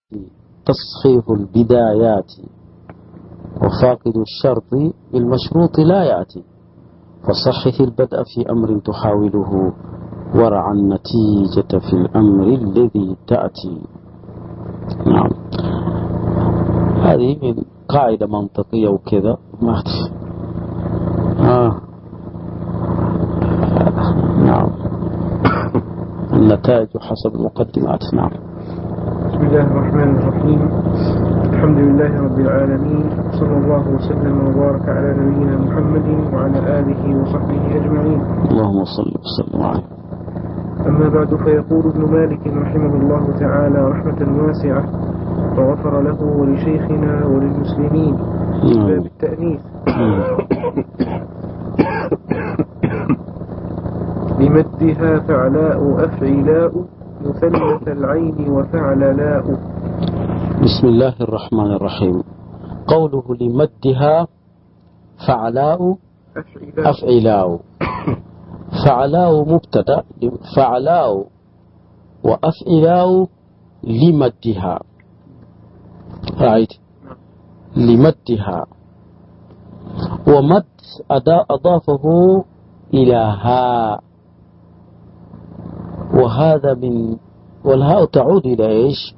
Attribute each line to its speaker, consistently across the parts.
Speaker 1: تصحيح البدايات، وفاقد الشرط بالمشروط لا يأتي، فصحح البدء في أمر تحاوله، ورع النتيجة في الأمر الذي تأتي. نعم، هذه من قاعدة منطقية وكذا ما نعم. النتائج حسب المقدمات. نعم.
Speaker 2: بسم الله الرحمن الرحيم. الحمد لله رب العالمين، صلى الله وسلم وبارك على نبينا محمد وعلى آله وصحبه أجمعين.
Speaker 1: اللهم صل وسلم عليه.
Speaker 2: أما بعد، فيقول ابن مالك رحمه الله تعالى رحمة واسعة، وغفر له ولشيخنا وللمسلمين في باب التأنيث لمدها فعلاء أفعلاء مثلث العين وفعللاء.
Speaker 1: بسم الله الرحمن الرحيم. قوله لمدها فعلاء أفعلاء. فعلاء مبتدأ، فعلاء وأفعلاء لمدها، رأيت لمدها، ومد أضافه إلى هاء، وهذا من، والهاء تعود إلى إيش؟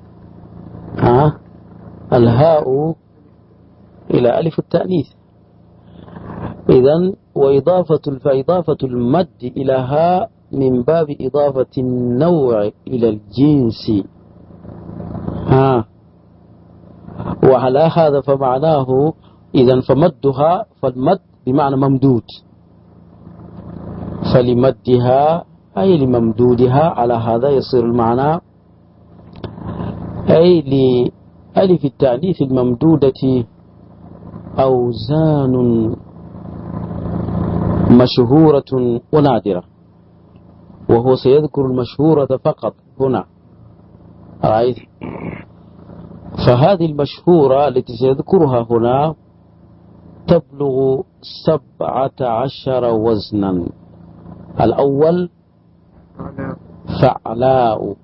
Speaker 1: الهاء إلى ألف التأنيث. إذن فإضافة المد إلى هاء من باب إضافة النوع إلى الجنس. وعلى هذا فمعناه إذن فمدها، فالمد بمعنى ممدود، فلمدها أي لممدودها، على هذا يصير المعنى أي لألف التأنيث الممدودة أوزان مشهورة ونادرة، وهو سيذكر المشهورة فقط هنا، رأيت؟ فهذه المشهورة التي سيذكرها هنا تبلغ 17 وزنا. الأول فعلاء.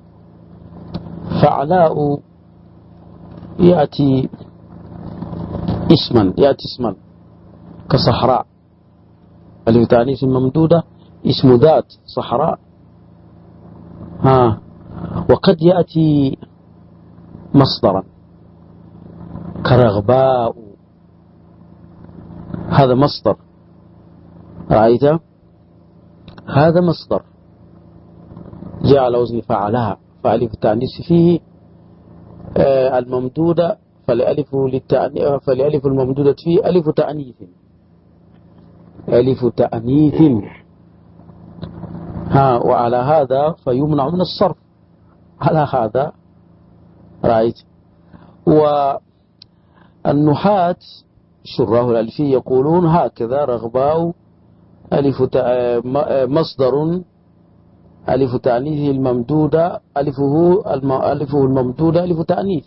Speaker 1: فعلاء يأتي اسما كصحراء، ألف تأنيث ممدودة اسم ذات صحراء. وقد يأتي مصدرا كرغباء، هذا مصدر، رأيت؟ هذا مصدر جاء على وزن فعلها، فألف التأنيث فيه الممدودة، فالألف الممدودة فيه ألف تأنيث، ألف تأنيث. وعلى هذا فيمنع من الصرف، على هذا، رأيت؟ والنحاة شراه الألفي يقولون هكذا: رغباء مصدر ألف تأنيثه الممدودة، ألفه الممدودة ألف تأنيث.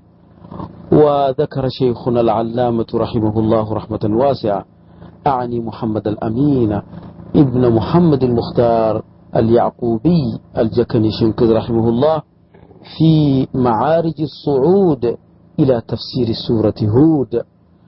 Speaker 1: وذكر شيخنا العلامة رحمه الله رحمة واسعة، أعني محمد الأمين ابن محمد المختار اليعقوبي الجكني شنقيطي رحمه الله في معارج الصعود إلى تفسير سورة هود،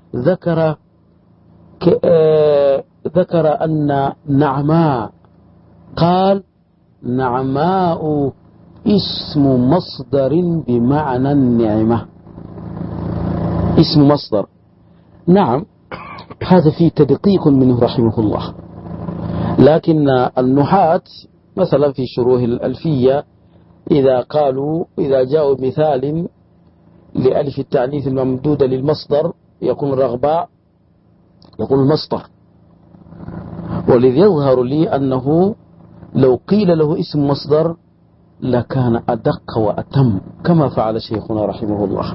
Speaker 1: ذكر أن نعماء، قال نعماء اسم مصدر بمعنى النعمة، اسم مصدر. نعم، هذا فيه تدقيق منه رحمه الله، لكن النحاة مثلا في شروح الألفية إذا جاءوا مثال لألف التأنيث الممدودة للمصدر يكون رغباء، يكون المصدر. والذي يظهر لي أنه لو قيل له اسم مصدر لكان أدق وأتم، كما فعل شيخنا رحمه الله،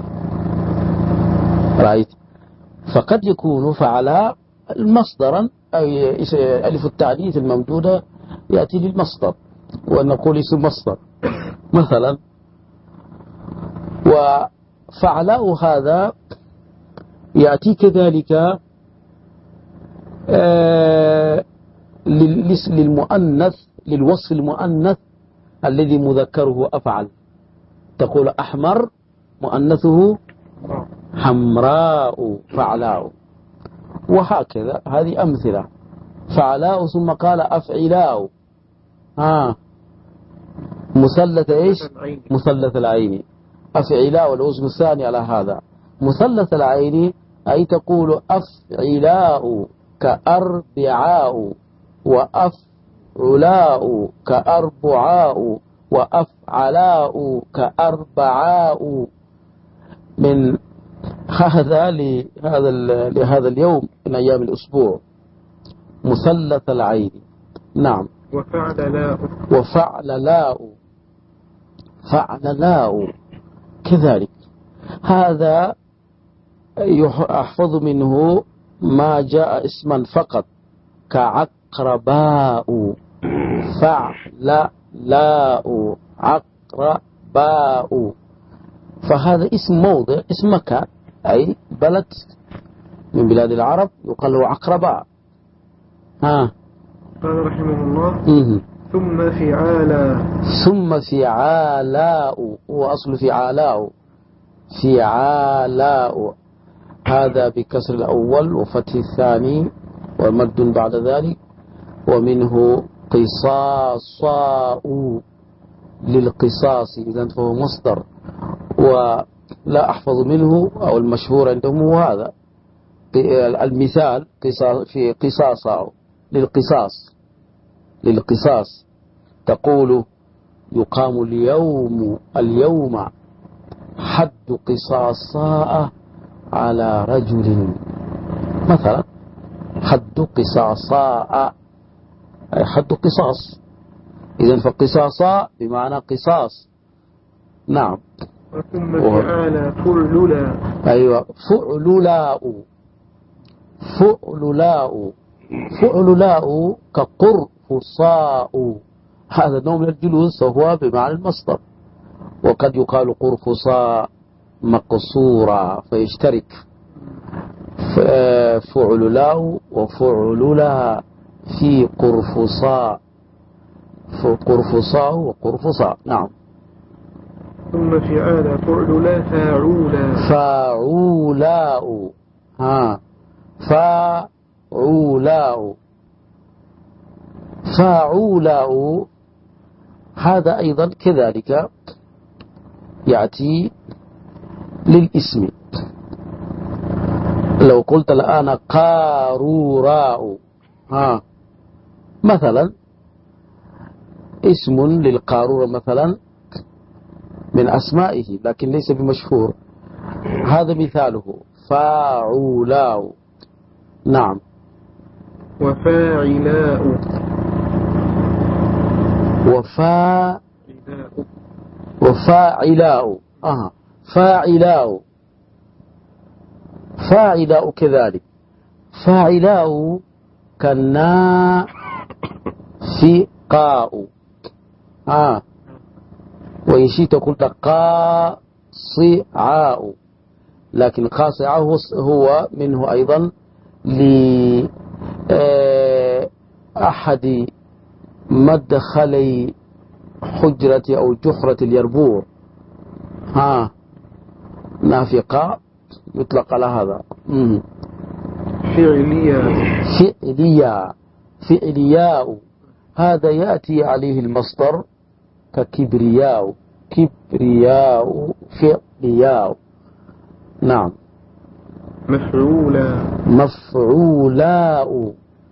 Speaker 1: رأيت؟ فقد يكون فعل مصدرا، أي ألف التأنيث الممدودة يأتي للمصدر، ونقول اسم مصدر مثلا. وفعلاء هذا يأتي كذلك للمؤنث، للوصف المؤنث الذي مذكره أفعل، تقول أحمر مؤنثه حمراء فعلاء، وهكذا. هذه أمثلة. فعلاء ثم قال أفعلاء. مثلث إيش؟ مثلث العين. أفعلاء الوزن الثاني على هذا. مثلث العين أي تقول أفعلاء كأربعاء، وأفعلاء كأربعاء، وأفعلاء كأربعاء. من هذا لهذا اليوم من أيام الأسبوع. مثلث العين. نعم. وفعللاء. فعللاء كذلك. هذا يحفظ منه ما جاء اسما فقط كعقرباء. فعللاء عقرباء. فهذا اسم موضع، اسم مكان، أي بلد من بلاد العرب يقال له عقرباء.
Speaker 2: قال رحمه الله ثم فعالا.
Speaker 1: ثم فعالاء، هو أصل فعالاء. فعالاء هذا بكسر الأول وفتح الثاني ومد بعد ذلك. ومنه قصاصاء للقصاص، إذن فهو مصدر. ولا أحفظ منه، أو المشهور عندهم هو هذا المثال في قصاصاء للقصاص. تقول يقام اليوم حد قصاصاء على رجل مثلا. حد قصاصاء أي حد قصاص. إذن فقصاصاء بمعنى قصاص. نعم.
Speaker 2: ثم فعالا فعللا.
Speaker 1: أيوة فعللاء. فعللاء. فعللاء كقرفصاء. هذا نوع من الجلوس وهو بمعنى المصدر. وقد يقال قرفصاء مقصورا فيشترك. فعللاء وفعللا في قرفصاء. قرفصاء وقرفصاء. نعم.
Speaker 2: ثم فعالا فعللا فاعولا.
Speaker 1: فاعولاء. فاعولاء. فاعولاء هذا أيضا كذلك يأتي للاسم. لو قلت الآن قاروراء مثلا، اسم للقارورة مثلا من أسمائه لكن ليس بمشهور. هذا مثاله فاعولاء. نعم.
Speaker 2: وفاعلاء.
Speaker 1: وفاعلاء. فاعلاء. فاعلاء كذلك. فاعلاء كالنافقاء. وإن شئت قلت قاصعاء، لكن قاصعاء هو منه أيضا لأحد مدخلي حجرة أو جحرة اليربوع. نافقاء يطلق على هذا. فعلياء هذا يأتي عليه المصدر ككبرياء. فعلياء. نعم. مفعولاء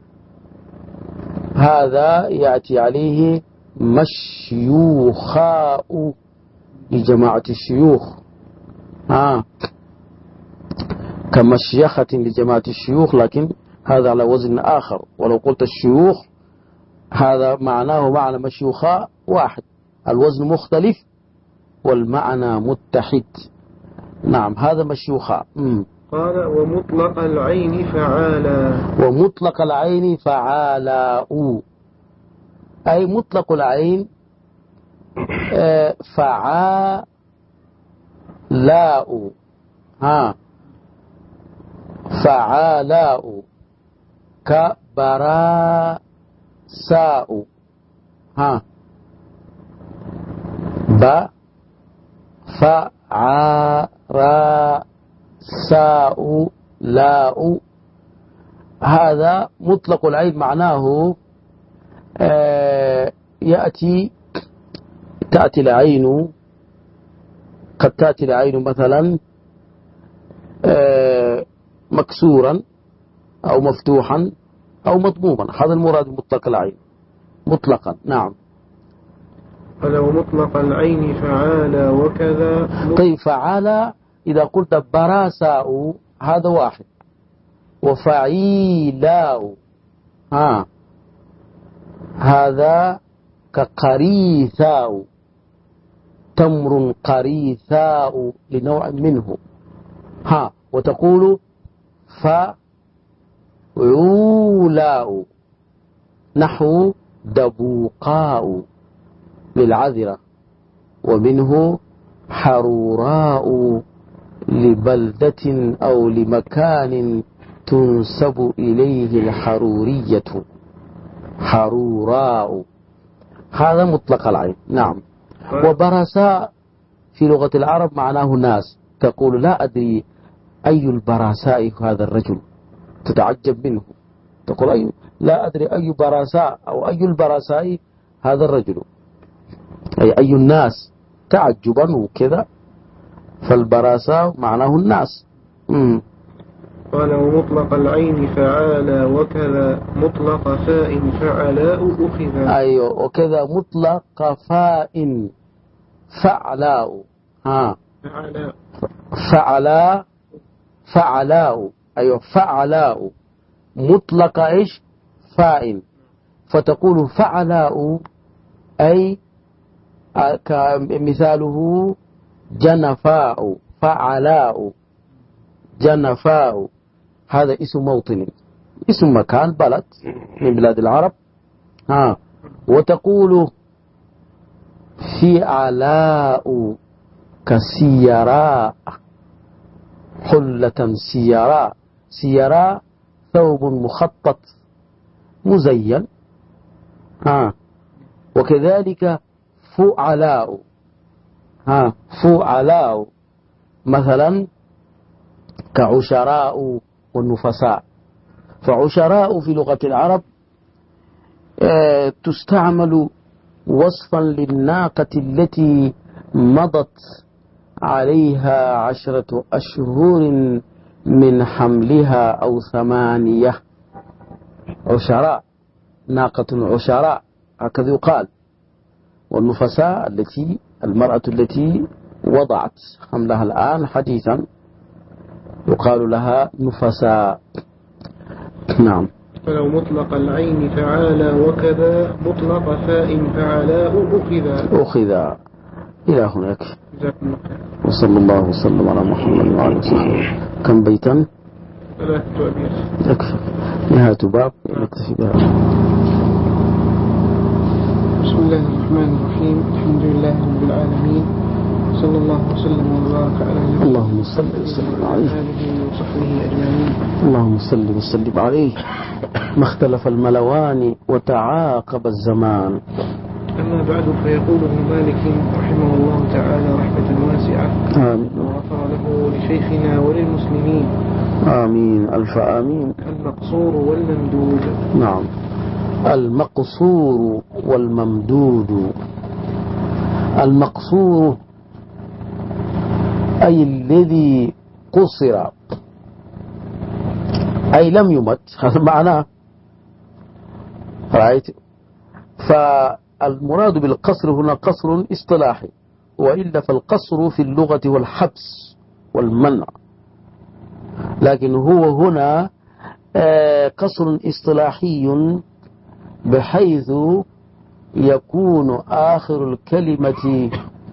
Speaker 1: هذا يأتي عليه مشيوخاء لجماعة الشيوخ. كمشيخة لجماعة الشيوخ، لكن هذا على وزن آخر. ولو قلت الشيوخ هذا معناه معنى مشيوخاء واحد، الوزن مختلف والمعنى متحد. نعم. هذا مشيوخاء.
Speaker 2: قال ومطلق العين فعالا.
Speaker 1: ومطلق العين فعالاء أي مطلق العين فعالاء. فعالاء كبراساء. را ساء لاء. هذا مطلق العين معناه تأتي العين، قد تأتي العين مثلا مكسورا أو مفتوحا أو مضموما. هذا المراد مطلق العين مطلقا. نعم.
Speaker 2: ولو مطلق العين فعال وكذا.
Speaker 1: طيب فعال إذا قلت براساء هذا واحد، وفعيلاء هذا كقريثاء، تمر قريثاء لنوع منه. وتقول فعولاء نحو دبوقاء للعذرة، ومنه حروراء لبلدة أو لمكان تنسب إليه الحرورية، حروراء. هذا مطلق العين. نعم. وبرساء في لغة العرب معناه ناس، تقول لا أدري أي البرساء هذا الرجل، تتعجب منه، تقول لا أدري أي برساء أو أي البرساء هذا الرجل، أي الناس، تعجبا وكذا. فالبرساء معناه الناس.
Speaker 2: ولو مطلق العين فعال وكذا مطلق فاء فعلاء أخذ.
Speaker 1: أيوة، وكذا مطلق فاء فعلاء. فعلاء. أيوة فعلاء مطلق إيش؟ فاء. فتقول فعلاء أي مثاله جنفاء، فعلاء جنفاء. هذا اسم موطن، اسم مكان، بلد من بلاد العرب. وتقول فعلاء كسيراء، حلة سيراء. سيراء ثوب مخطط مزين. وكذلك فعلاء. فعلاء مثلا كعشراء والنفساء. فعشراء في لغة العرب تستعمل وصفا للناقة التي مضت عليها 10 أشهر من حملها أو 8. عشراء، ناقة عشراء هكذا يقال. والنفساء المرأة التي وضعت حملها الآن حديثا يقال لها نفساء. نعم.
Speaker 2: فلو مطلق العين فعال وكذا مطلق فاء فعلاء أخذ.
Speaker 1: إلى هناك. وصلى الله وسلم على محمد وعلى وسلم. كم بيتا؟
Speaker 2: 3 أبيات.
Speaker 1: يكفي. نهاية باب نكتفي بها.
Speaker 2: بسم الله الرحمن الرحيم. الحمد لله رب العالمين، صلى الله وسلم وبارك على نبينا
Speaker 1: اللهم صل وسلم عليه
Speaker 2: آله وصحبه أجمعين.
Speaker 1: اللهم صل وسلم عليه. ما اختلف الملوان وتعاقب الزمان.
Speaker 2: أما بعد، فيقول ابن مالك رحمه الله تعالى رحمة واسعة،
Speaker 1: آمين،
Speaker 2: وغفر له ولشيخنا وللمسلمين.
Speaker 1: آمين، ألف آمين.
Speaker 2: المقصور والممدود.
Speaker 1: نعم. المقصور والممدود. المقصور أي الذي قصر، أي لم يمت، هذا معناه. رأيت؟ فالمراد بالقصر هنا قصر اصطلاحي، وإلا فالقصر في اللغة والحبس والمنع، لكن هو هنا قصر اصطلاحي بحيث يكون آخر الكلمة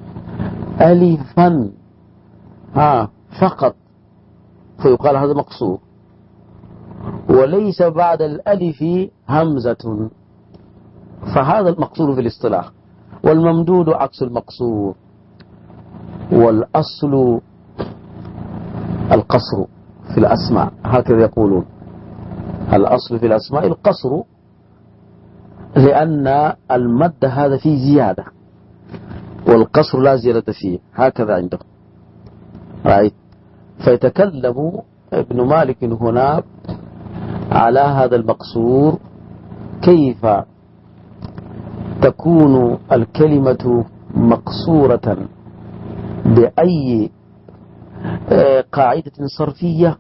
Speaker 1: ألفا فقط، فيقال هذا مقصور، وليس بعد الألف همزة، فهذا المقصور في الاصطلاح. والممدود عكس المقصور، والأصل القصر في الأسماء، هكذا يقولون. الأصل في الأسماء القصر، لأن المد هذا فيه زيادة، والقصر لا زيادة فيه، هكذا عنده. رأيت؟ فيتكلم ابن مالك هنا على هذا المقصور، كيف تكون الكلمة مقصورة بأي قاعدة صرفية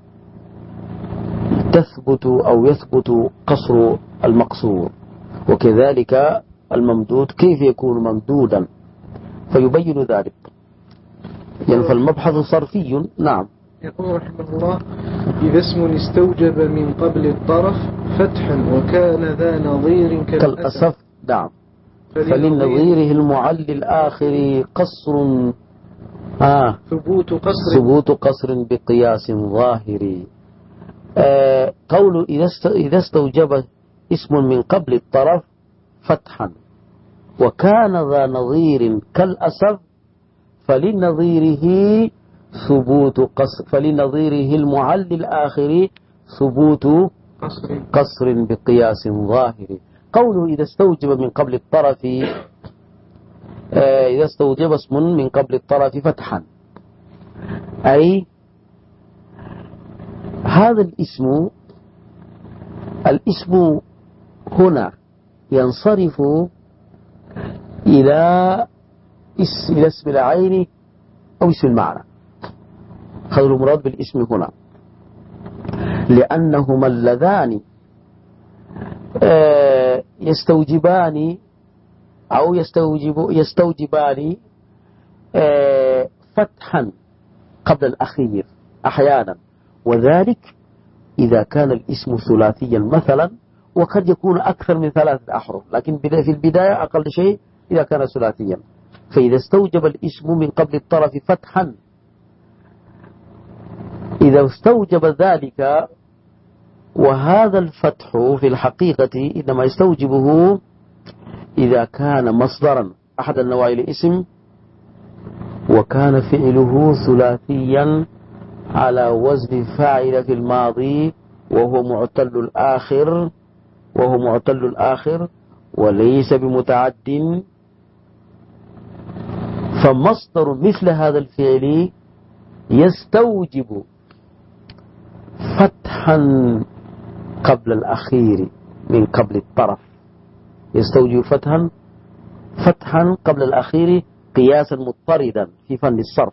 Speaker 1: تثبت أو يثبت قصر المقصور، وكذلك الممدود كيف يكون ممدودا، فيبين ذلك. يعني فالمبحث صرفي. نعم.
Speaker 2: يقول رحمه الله: إذا اسم استوجب من قبل الطرف فتحا وكان ذا نظير
Speaker 1: كالأسف. نعم. فلنظيره المعل الآخر قصر ثبوت قصر بقياس ظاهري. قول إذا استوجب اسم من قبل الطرف فتحا وكان ذا نظير كالأسف فلنظيره المعل الآخر ثبوت قصر بقياس ظاهري. قوله إذا استوجب من قبل الطرف، إذا استوجب اسم من قبل الطرف فتحا، أي هذا الاسم هنا ينصرف إلى اسم العين أو اسم المعنى. هذا المراد بالاسم هنا، لأنهما اللذان يستوجبان أو يستوجبان فتحا قبل الأخير أحيانا، وذلك إذا كان الاسم ثلاثيا مثلا، وقد يكون أكثر من 3 أحرف، لكن في البداية أقل شيء إذا كان ثلاثيا. فإذا استوجب الاسم من قبل الطرف فتحا، إذا استوجب ذلك، وهذا الفتح في الحقيقة إنما يستوجبه إذا كان مصدرا أحد النواعي الاسم وكان فعله ثلاثيا على وزن فاعل في الماضي وهو معتل الآخر وليس بمتعد، فمصدر مثل هذا الفعل يستوجب فتحا قبل الأخير من قبل الطرف، يستوجب فتحا قبل الأخير قياسا مضطردا في فن الصرف.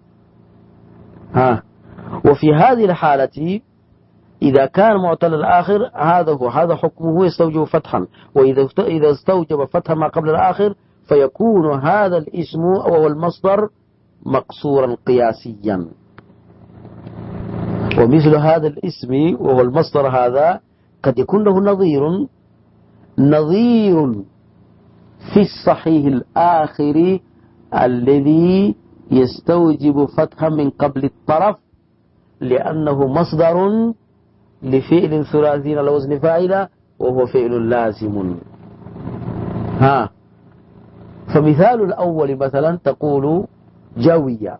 Speaker 1: وفي هذه الحالة إذا كان معتل الآخر هذا حكمه يستوجب فتحا، وإذا استوجب فتحا ما قبل الآخر فيكون هذا الاسم وهو المصدر مقصورا قياسيا. ومثل هذا الاسم وهو المصدر هذا قد يكون له نظير في الصحيح الآخر الذي يستوجب فتحا من قبل الطرف، لأنه مصدر لفعل ثلاثي على وزن فاعل وهو فعل لازم. فمثال الأول مثلا تقول جوية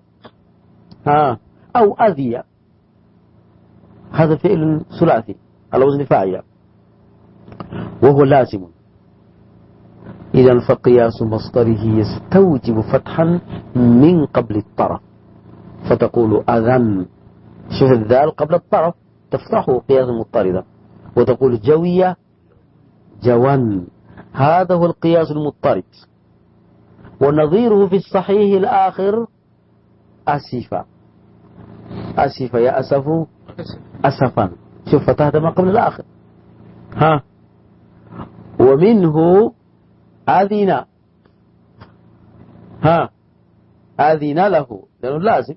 Speaker 1: أو أذية، هذا فعل ثلاثي على وزن فاعل وهو لازم. إذا فقياس مصدره يستوجب فتحا من قبل الطرف، فتقول أذن، شوف الذال قبل الطرف تفتحه قياسا مضطردا، وتقول جوية جوان، هذا هو القياس المضطرد. ونظيره في الصحيح الآخر أسف يأسف أسفا، شوف فتحت ما قبل الآخر. ومنه أذن، أذن له لأنه لازم،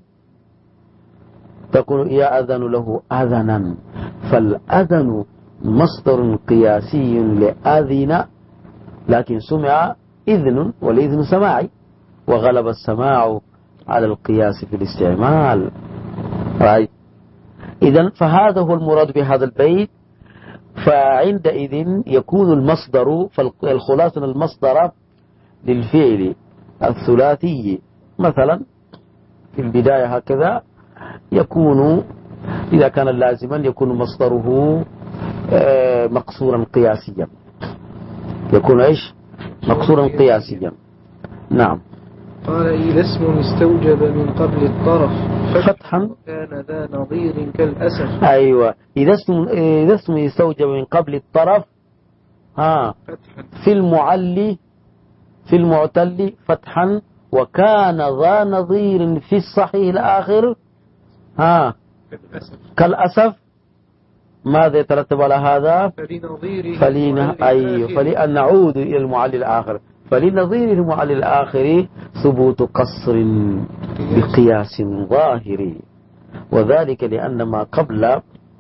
Speaker 1: تقول يأذن له أذنا، فالأذن مصدر قياسي لأذن، لكن سمع إذن والإذن سماعي، وغلب السماع على القياس في الاستعمال. إذن فهذا هو المراد بهذا البيت. فعندئذ يكون المصدر، فالخلاصة المصدر للفعل الثلاثي مثلا في البداية هكذا يكون، إذا كان لازما يكون مصدره مقصورا قياسيا، يكون مقصورا قياسيا. نعم.
Speaker 2: قال إذا اسم استوجب من قبل الطرف
Speaker 1: فتحا
Speaker 2: كان ذا نظير كالأسف.
Speaker 1: أيوة، إذا اسم يستوجب من قبل الطرف
Speaker 2: فتحا
Speaker 1: في المعتل فتحا، وكان ذا نظير في الصحيح الآخر كالأسف. ماذا يترتب على هذا؟ فلأن نعود إلى المعلل الآخر، فلنظير المعلل الآخر ثبوت قصر بقياس ظاهري، وذلك لأن ما قبل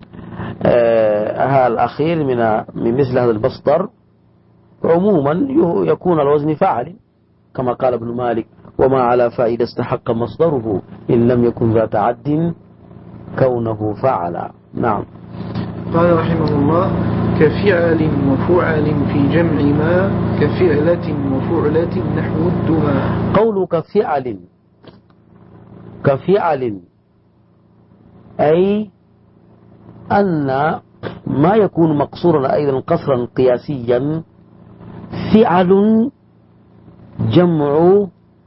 Speaker 1: الأخير من مثل هذا المصدر عموما يكون على وزن فاعل، كما قال ابن مالك: وما على فائدة استحق مصدره إن لم يكن ذا تعد كونه فعل. نعم.
Speaker 2: قال رحمه الله: كفعل وفعل في جمع ما كفعلة وفعلة نحو الدما.
Speaker 1: قول كفعل أي أن ما يكون مقصورا أيضا قصرا قياسيا فعل جمع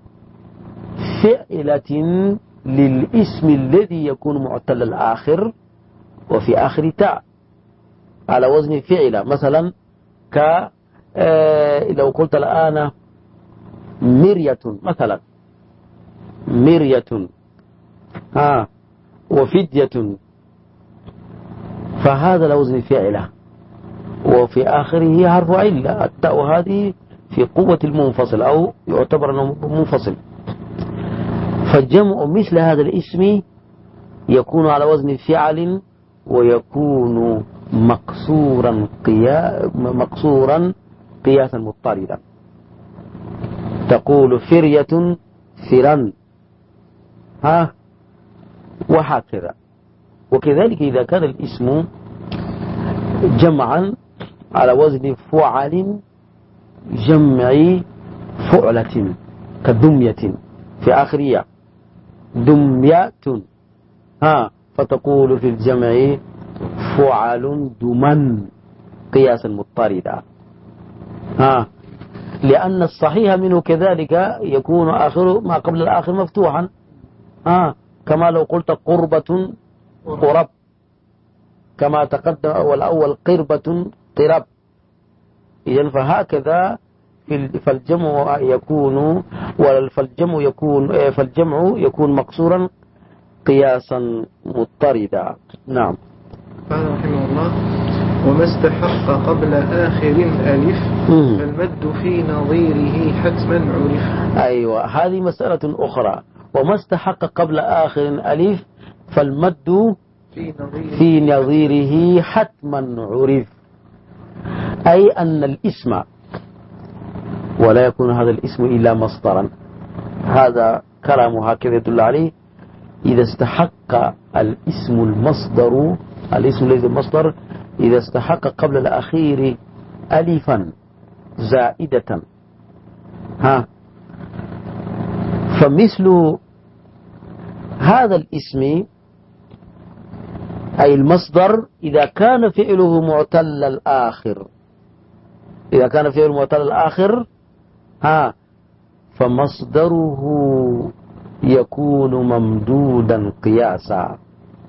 Speaker 1: فعلة للاسم الذي يكون معتل الآخر وفي آخر تاء على وزن فعلة. مثلا لو قلت الآن مرية مثلا، مرية وفدية، فهذا على وزن فعلة وفي آخره حرف علة، التاء هذه في قوة المنفصل أو يعتبر أنه منفصل. فالجمع مثل هذا الاسم يكون على وزن فعل ويكون مقصورا قياسا مضطردا. تقول فرية فرا وهكذا. وكذلك إذا كان الاسم جمعا على وزن فعل جمع فعلة كدمية في آخرية دمية فتقول في الجمع فعل دما قياسا مضطردا. لأن الصحيح منه كذلك يكون آخر ما قبل الآخر مفتوحا، كما لو قلت قربة قرب، كما تقدم والأول قربة قرب. إذن فهكذا فالجمع يكون مقصورا قياسا مضطردا. نعم.
Speaker 2: قال رحمه الله: وما استحق قبل آخر ألف فالمد في نظيره حتما عرف.
Speaker 1: أيوة، هذه مسألة أخرى. وما استحق قبل آخر ألف فالمد في نظيره حتما عرف، أي أن الاسم، ولا يكون هذا الاسم إلا مصدرا، هذا كلام هكذا يدل عليه. إذا استحق الاسم المصدر، الاسم الذي المصدر إذا استحق قبل الأخير ألفا زائدة فمثل هذا الاسم أي المصدر إذا كان فعله معتل الآخر، إذا كان فعله معتل الآخر فمصدره يكون ممدودا قياسا.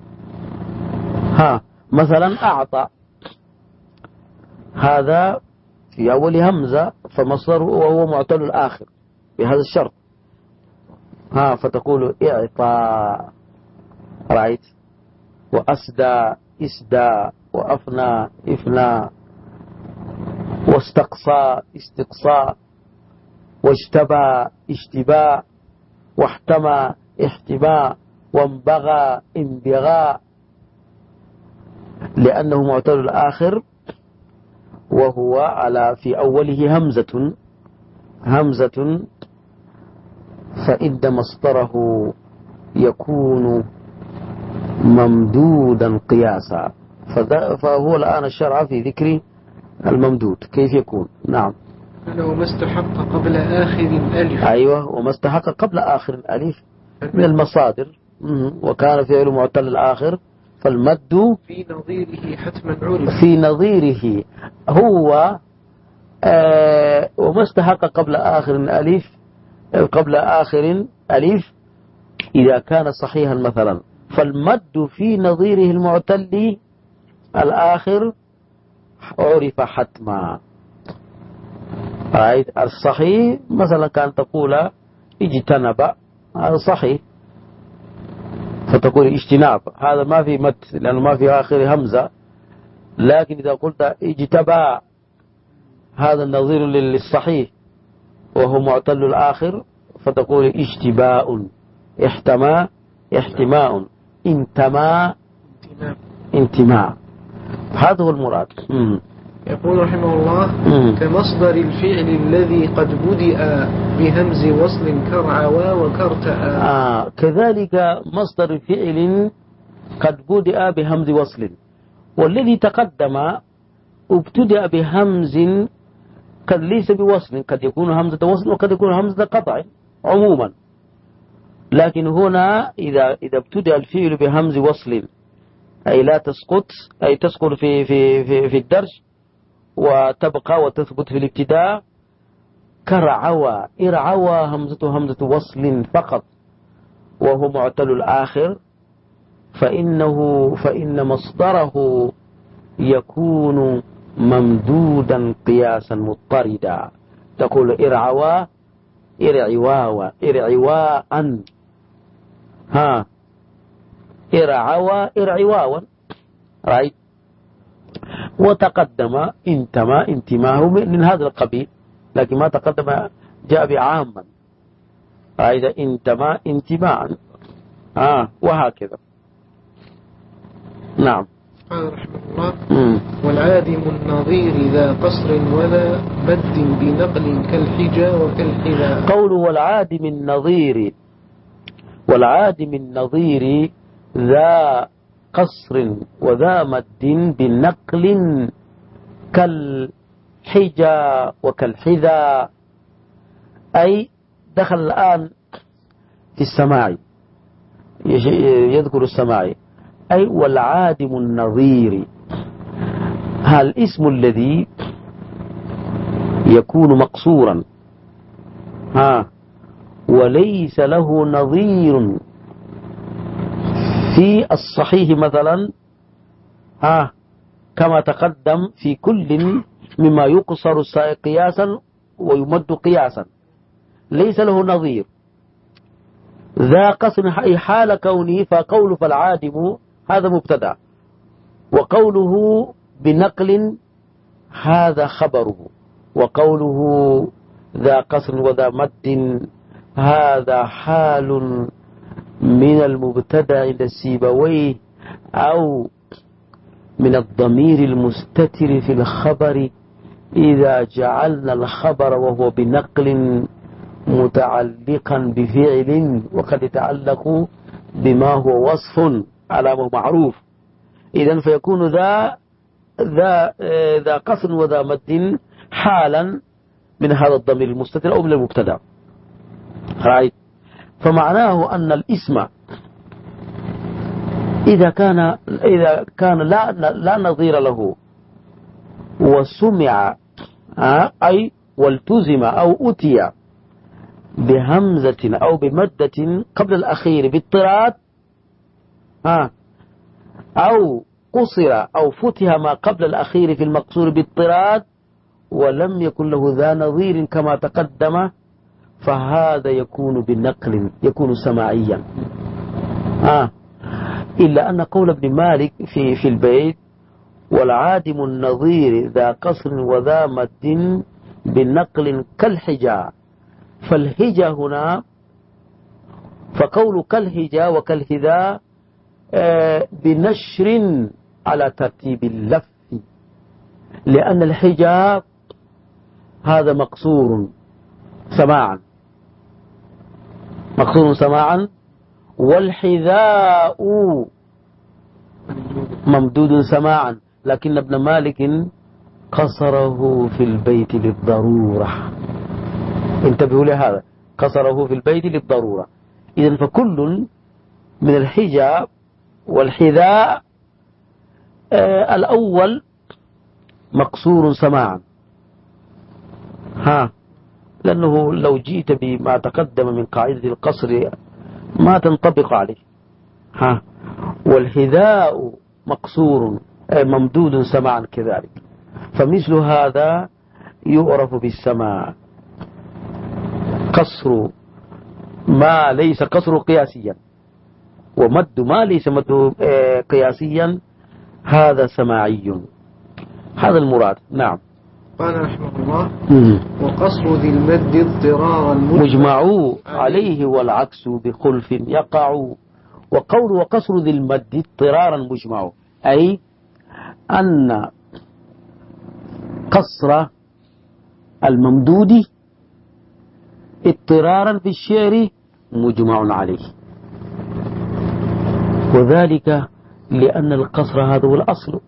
Speaker 1: مثلا أعطى، هذا في أول همزة فمصدره وهو معتل الآخر بهذا الشرط، فتقول إعطى، رأيت، وأسدى إسدى، وأفنى إفنى، واستقصى استقصى، واجتبى اشتباء، واحتمى احتماء، وانبغى انبغاء، لأنه معتل الآخر وهو على في أوله همزة فإن مصدره يكون ممدودا قياسا. فهو الآن الشرع في ذكر الممدود كيف يكون. نعم.
Speaker 2: وما استحق قبل آخر ألف.
Speaker 1: أيوة، وما استحق قبل آخر ألف من المصادر، وكان فعل معتل الآخر فالمد
Speaker 2: في نظيره حتما عرف.
Speaker 1: في نظيره هو وما استحق قبل آخر ألف قبل آخر ألف إذا كان صحيحا مثلا، فالمد في نظيره المعتل الآخر عرف حتما. الصحيح مثلا كان تقول اجتنب، هذا صحيح، فتقول اجتناب، هذا ما في مد لأنه ما في آخر همزة. لكن إذا قلت اجتبى، هذا النظير للصحيح وهو معتل الآخر، فتقول اجتباء، احتمى احتماء، انتمى انتماء. هذا هو المراد.
Speaker 2: يقول رحمه الله: كمصدر الفعل الذي قد بدأ بهمز وصل كرعوا وكرتأ.
Speaker 1: كذلك مصدر الفعل قد بدأ بهمز وصل، والذي تقدم ابتدأ بهمز قد ليس بوصل، قد يكون همزة وصل وقد يكون همزة قطع عموما. لكن هنا إذا ابتدأ الفعل بهمز وصل أي لا تسقط، أي تسقط في الدرج وتبقى وتثبت في الابتداء. كرعوى، إرعوى همزة همزة وصل فقط وهو معتل الآخر، فإن مصدره يكون ممدودا قياسا مضطردا. تقول إرعوى إرعواوا إرعواء، إرعوى إرعواوا، رأيت. وتقدم انتمى انتماه من هذا القبيل، لكن ما تقدم جاء بعاما، رأيت، انتمى انتماء، وهكذا. نعم.
Speaker 2: قال رحمه الله: والعادم النظير ذا قصر وذا مد بنقل كالحجا وكالحذا.
Speaker 1: قول والعادم النظير، والعادم النظير ذا قصر وذا مد بنقل كالحجا وكالحذا، أي دخل الآن في السماع، يذكر السماع، أي والعادم النظير، هل الاسم الذي يكون مقصورا وليس له نظير في الصحيح مثلا، كما تقدم في كل مما يقصر قياسا ويمد قياسا، ليس له نظير. ذا قصر حال كونه، فقول فالعادم هذا مبتدأ، وقوله بنقل هذا خبره، وقوله ذا قصر وذا مد هذا حال من المبتدأ عند السيبويه، أو من الضمير المستتر في الخبر إذا جعلنا الخبر وهو بنقل متعلقا بفعل وقد يتعلق بما هو وصف علامة معروف، إذن فيكون ذا قصر وذا مد حالا من هذا الضمير المستتر أو من المبتدأ، رأيت. فمعناه أن الاسم إذا كان لا نظير له وسمع، أي والتزم أو أتي بهمزة أو بمدة قبل الأخير باضطراد، أو قصر أو فتح ما قبل الأخير في المقصور باضطراد ولم يكن له ذا نظير كما تقدم، فهذا يكون بالنقل، يكون سماعيا. إلا أن قول ابن مالك في البيت: والعادم النظير ذا قصر وذا مد بالنقل كالحجا، فالهجا هنا، فقول كالهجا وكالهذا بنشر على ترتيب اللف، لأن الحجاب هذا مقصور سماعا، مقصور سماعا، والحذاء ممدود سماعا، لكن ابن مالك قصره في البيت للضرورة. انتبهوا لهذا، قصره في البيت للضرورة. إذن فكل من الحجاب والحذاء الأول مقصور سماعا، لأنه لو جئت بما تقدم من قاعدة القصر ما تنطبق عليه. والحذاء مقصور ممدود سماعا كذلك، فمثل هذا يعرف بالسماع. قصر ما ليس قصر قياسيا، ومد ما ليس مد قياسيا، هذا سماعي. هذا المراد. نعم.
Speaker 2: قال رحمه الله: وقصر ذي المد اضطرارا
Speaker 1: مجمعوا عليه والعكس بخلف يقع. وقول وقصر ذي المد اضطرارا مجمع، أي أن قصر الممدود اضطرارا في الشعر مجمع عليه، وذلك لأن القصر هذا هو الأصل،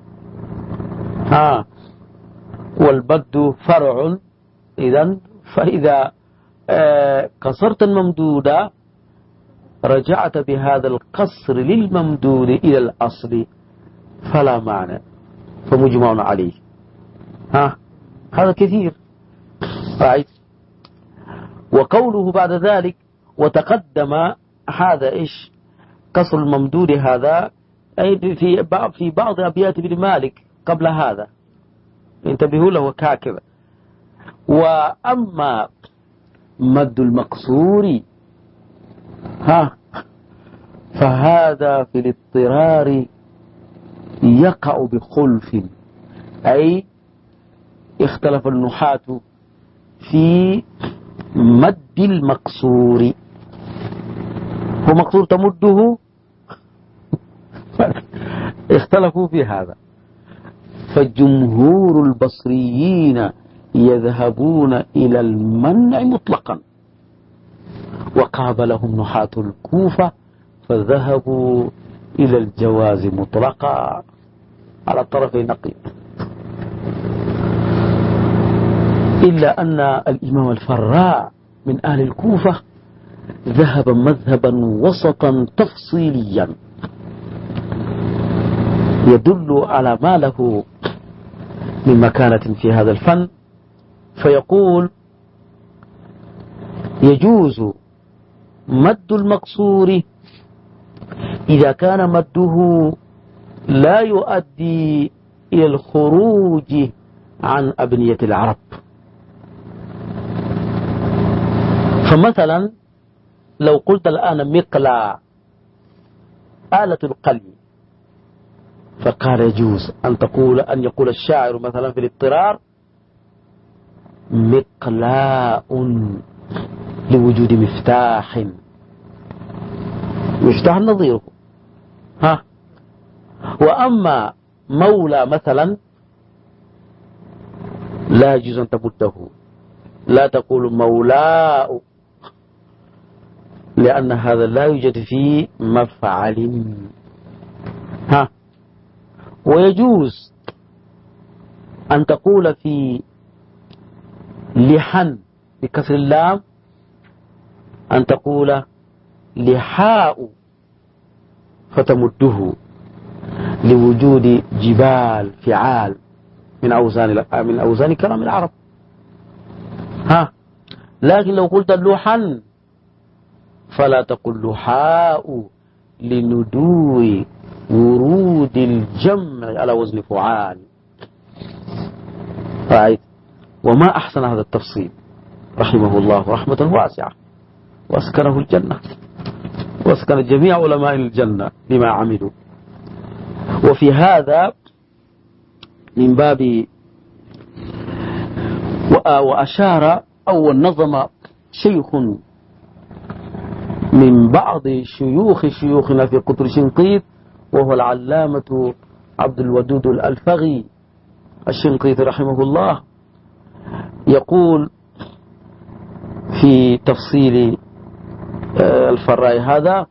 Speaker 1: والبد فرع. إذن فإذا قصرت الممدود رجعت بهذا القصر للممدود إلى الأصل فلا معنى، فمجمع عليه. هذا كثير. وقوله بعد ذلك وتقدم هذا إيش قصر الممدود هذا، أي في بعض أبيات ابن مالك قبل هذا، انتبهوا له كاكذا. وأما مد المقصور فهذا في الاضطرار يقع بخلف، أي اختلف النحاة في مد المقصور. هو مقصور تمده، اختلفوا في هذا. فجمهور البصريين يذهبون إلى المنع مطلقا، وقابلهم نحاة الكوفة فذهبوا إلى الجواز مطلقا على طرفي نقيض. إلا أن الإمام الفراء من أهل الكوفة ذهب مذهبا وسطا تفصيليا يدل على ما له من مكانة في هذا الفن، فيقول يجوز مد المقصور إذا كان مده لا يؤدي إلى الخروج عن أبنية العرب. فمثلا لو قلت الآن مقلاع آلة القلي، فقال يجوز أن يقول الشاعر مثلا في الاضطرار مقلاء لوجود مفتاح نظيره. وأما مولى مثلا لا يجوز أن تمده، لا تقول مولاء، لأن هذا لا يوجد فيه مفعل. ويجوز أن تقول في لحن بكسر اللام أن تقول لحاء فتمده لوجود جبال فعال من أوزان كلام العرب. لكن لو قلت لحن فلا تقل لحاء لندو ورود الجمع على وزن فعال. وما أحسن هذا التفصيل رحمه الله رحمة واسعة، وأسكنه الجنة، وأسكن جميع علماء الجنة بما عملوا. وفي هذا من باب وأشار أو نظم شيخ من بعض شيوخنا في قطر شنقيط، وهو العلامة عبد الودود الألفغي الشنقيطي رحمه الله، يقول في تفصيل الفراء هذا: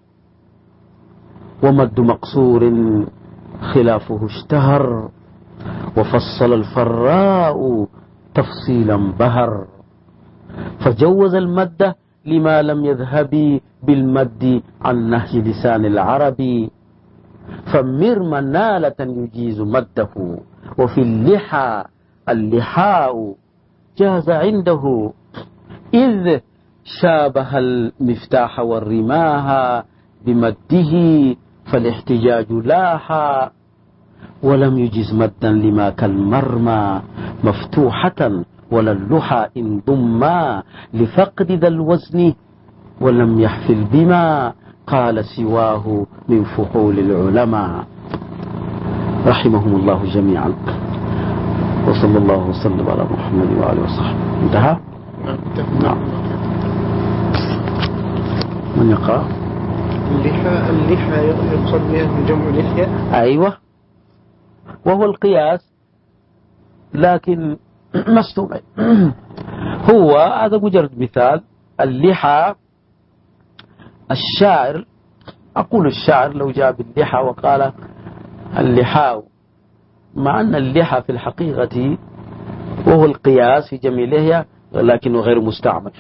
Speaker 1: ومد مقصور خلافه اشتهر، وفصل الفراء تفصيلا بهر، فجوز المد لما لم يذهب بالمد عن نهج لسان العرب، فمر منالة يجيز مده، وفي اللحاء جاز عنده إذ شابه المفتاح والرماها بمده فالاحتجاج لاها، ولم يجز مدا لما كالمرمى مفتوحة، ولا اللحى إن ضما لفقد ذا الوزن، ولم يحفل بما قال سواه من فحول العلماء رحمهم الله جميعا. وصلى الله وسلم على محمد وآله وصحبه. انتهى؟ نعم. من يقرأ؟
Speaker 2: اللحى يقصد بها جمع لحية.
Speaker 1: أيوة، وهو القياس لكن مستوعب. هو هذا مجرد مثال. اللحى الشاعر، أقول الشاعر لو جاء باللحى وقال اللحاء، مع أن اللحى في الحقيقة وهو القياس في جميع لحية لكنه غير مستعمل.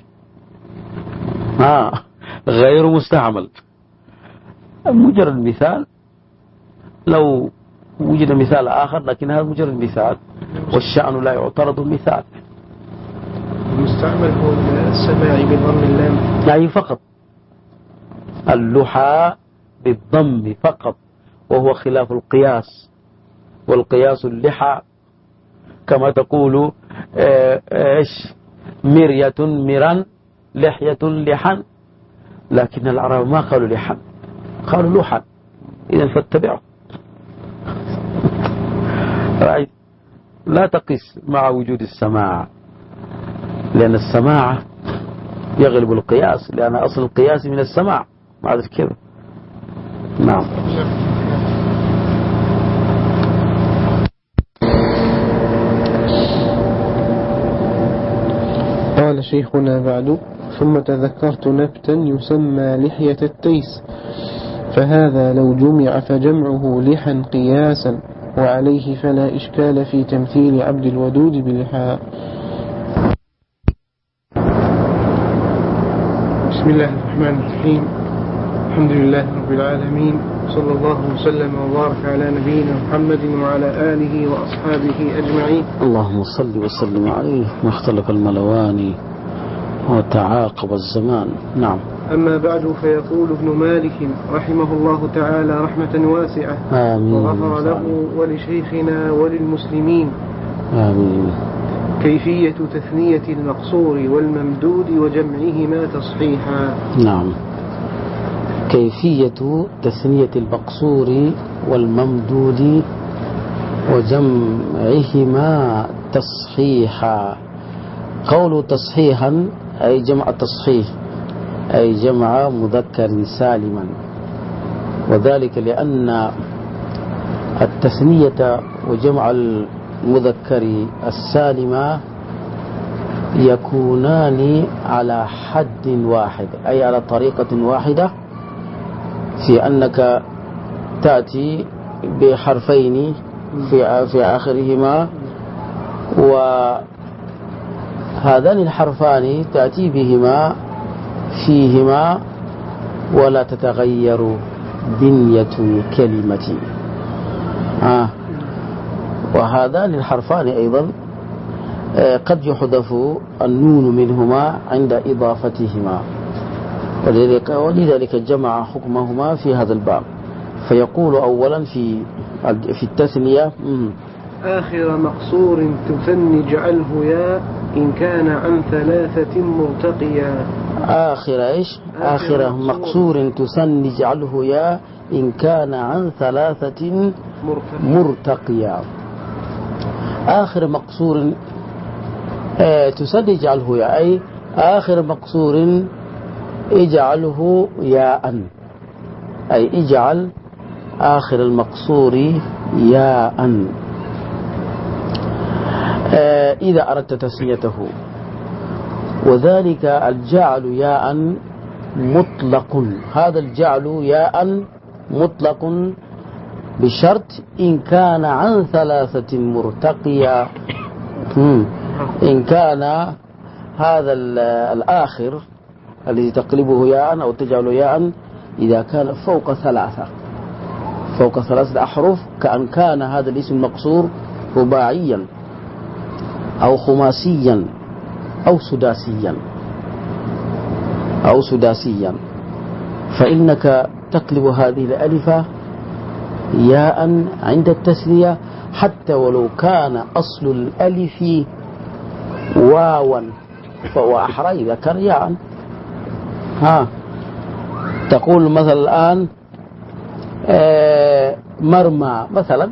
Speaker 1: غير مستعمل، مجرد مثال. لو وجد مثال آخر لكن هذا مجرد مثال، والشأن لا يعترض المثال.
Speaker 2: المستعمل هو السماعي بضم اللام،
Speaker 1: يعني فقط اللحى بالضم فقط، وهو خلاف القياس. والقياس اللحى كما تقول ايش، مرية مرا، لحية لحا، لكن العرب ما قالوا لحا، قالوا لحى. إذن فاتبعوا. لا تقس مع وجود السماع، لأن السماع يغلب القياس، لأن أصل القياس من السماع، ما عرفت كذا. نعم.
Speaker 2: قال شيخنا بعد: ثم تذكرت نبتا يسمى لحية التيس، فهذا لو جمع فجمعه لحا قياسا، وعليه فلا إشكال في تمثيل عبد الودود بلحاء. بسم الله الرحمن الرحيم. الحمد لله رب العالمين، صلى الله وسلم وبارك على نبينا محمد وعلى آله وأصحابه أجمعين.
Speaker 1: اللهم صل وسلم عليه، واختلف الملوان وتعاقب الزمان. نعم.
Speaker 2: أما بعد، فيقول ابن مالك رحمه الله تعالى رحمة واسعة،
Speaker 1: آمين،
Speaker 2: وغفر له ولشيخنا وللمسلمين.
Speaker 1: آمين.
Speaker 2: كيفية تثنية المقصور والممدود وجمعهما تصحيحا.
Speaker 1: نعم. كيفية تثنية المقصور والممدود وجمعهما تصحيحا. قول تصحيحا أي جمع تصحيح، أي جمع مذكر سالما، وذلك لأن التثنية وجمع المذكر السالم يكونان على حد واحد، أي على طريقة واحدة، في أنك تأتي بحرفين في آخرهما، وهذان الحرفان تأتي بهما فيهما ولا تتغير بنية الكلمة. وهذان الحرفان أيضا قد يحذف النون منهما عند إضافتهما، ولذلك جمع حكمهما في هذا الباب. فيقول أولا في التثنية:
Speaker 2: آخر مقصور تثني اجعله يا إن كان عن ثلاثة مرتقيا.
Speaker 1: آخر إيش؟ آخر مقصور تثني اجعله يا إن كان عن ثلاثة مرتقيا. آخر مقصور تثني اجعله يا، أي آخر مقصور اجعله ياء، أي اجعل آخر المقصور ياء إذا أردت تسميته. وذلك الجعل ياء مطلق، هذا الجعل ياء مطلق بشرط إن كان عن ثلاثة مرتقية. إن كان هذا الآخر الذي تقلبه ياء أو تجعل ياء إذا كان فوق ثلاثة أحرف، كأن كان هذا الاسم المقصور رباعيا أو خماسيا أو سداسيا. أو سداسيا، فإنك تقلب هذه الألف ياء عند التثنية حتى ولو كان أصل الألف واوا، فهو أحرى إذا كان ياء. تقول مثلا الآن مرمى مثلا،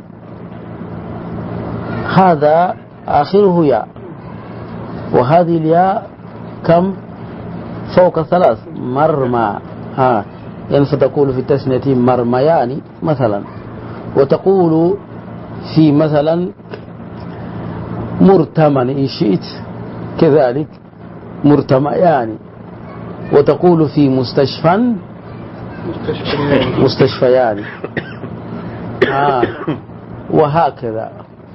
Speaker 1: هذا آخره ياء، وهذه الياء كم؟ فوق 3 مرمى. يعني فتقول في التثنية مرميان مثلا، وتقول في مثلا مرتمن إن شئت كذلك مرتميان، وتقول في مستشفيان وهكذا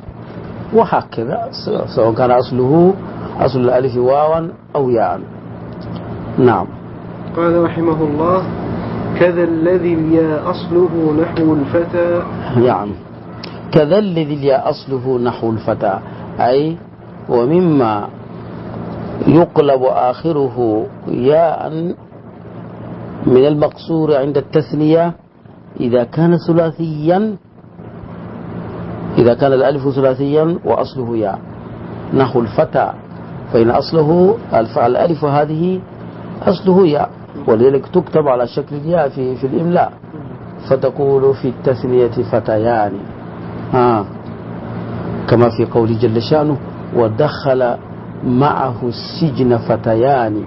Speaker 1: سواء كان أصل الألف واوا أو ياء. نعم.
Speaker 2: قال رحمه الله: كذا الذي الياء أصله نحو الفتى.
Speaker 1: نعم، كذا الذي الياء أصله نحو الفتى، أي ومما يقلب آخره ياء من المقصور عند التثنية إذا كان ثلاثيا، إذا كان الألف ثلاثيا وأصله ياء نحو الفتى، فإن أصله الألف هذه أصله ياء، ولذلك تكتب على شكل الياء في الإملاء، فتقول في التثنية فتيان، كما في قول جل شأنه: ودخل معه السجن فتيان،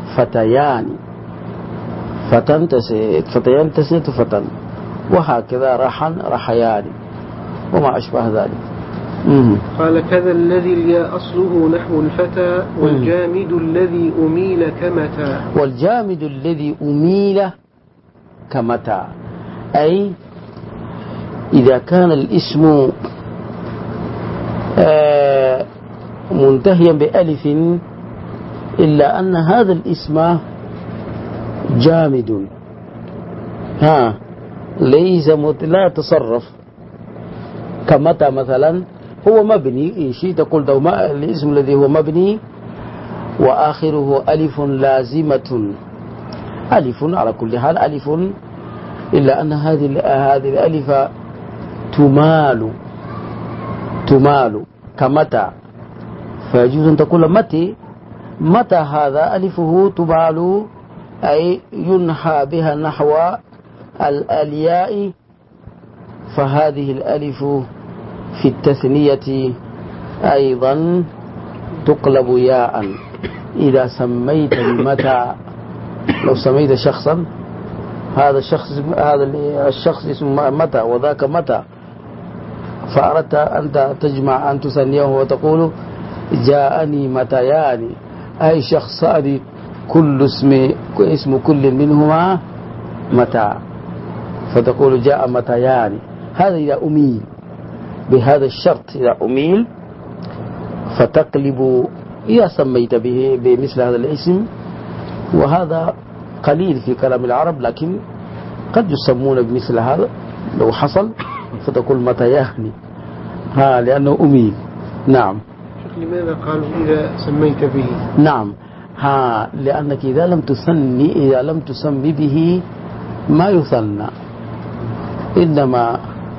Speaker 1: فتيان تسنية فتن، وهكذا رحيان وما أشبه ذلك.
Speaker 2: قال: كذا الذي الياء أصله نحو الفتى، والجامد الذي أميل كمتى.
Speaker 1: والجامد الذي أميل كمتى، أي إذا كان الاسم منتهيا بألف إلا أن هذا الاسم جامد، ليس لا يتصرف، كمتى مثلا هو مبني، إن شئت تقول الاسم الذي هو مبني وآخره ألف لازمة، ألف على كل حال ألف، إلا أن هذه الألف تمال كمتى، فيجوز أن تقول متى هذا ألفه تمال، أي ينحى بها نحو الياء، فهذه الألف في التثنية أيضا تقلب ياء. إذا سميت بمتى، لو سميت شخصا، هذا الشخص اسمه متى وذاك متى، فأردت أنت تجمع أن تثنيه وتقول جاءني متيان، أي شخصان كل اسم كل منهما متى، فتقول جاء متيان. هذا إذا أميل بهذا الشرط، إذا أميل فتقلب إذا سميت به بمثل هذا الاسم، وهذا قليل في كلام العرب، لكن قد يسمون بمثل هذا لو حصل، فتقول متيان لأنه أميل. نعم.
Speaker 2: لماذا قالوا إذا سميت به؟
Speaker 1: نعم، لأنك إذا لم تسمي به ما يثنى، إنما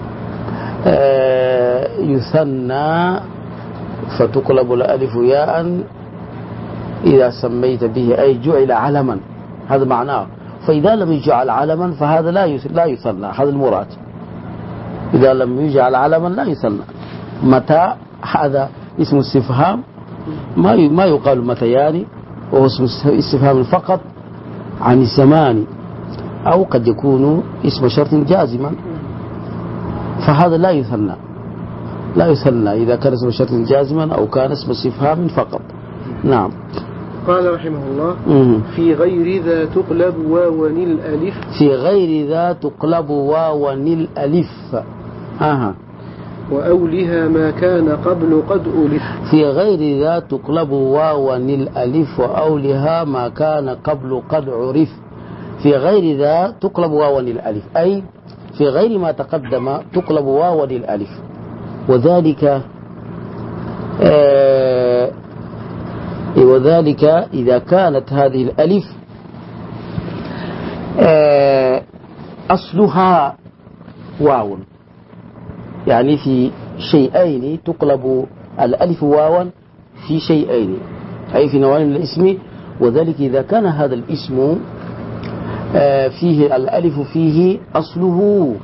Speaker 1: يثنى، فتقلب الألف ياء إذا سميت به، أي جعل علما، هذا معناه. فإذا لم يجعل علما فهذا لا يثنى، هذا المراد. إذا لم يجعل علما لا يثنى. متى هذا اسم استفهام، ما يقال متيان، وهو اسم استفهام فقط عن الزمان، أو قد يكون اسم شرط جازما، فهذا لا يثنى إذا كان اسم شرط جازما أو كان اسم استفهام فقط. نعم.
Speaker 2: قال رحمه الله: في غير ذا تقلب واو الألف.
Speaker 1: في غير ذا تقلب واو الألف.
Speaker 2: وأولها ما كان قبل قد ألف.
Speaker 1: في غير ذا تقلب واو الألف، وأولها ما كان قبل قد عرف. في غير ذا تقلب واو الألف، أي في غير ما تقدم تقلب واو الألف، وذلك إذا كانت هذه الألف أصلها واو، يعني في شيئين تقلب الألف واوا في شيئين، أي في نوعين من الاسم. وذلك إذا كان هذا الاسم فيه الألف فيه أصله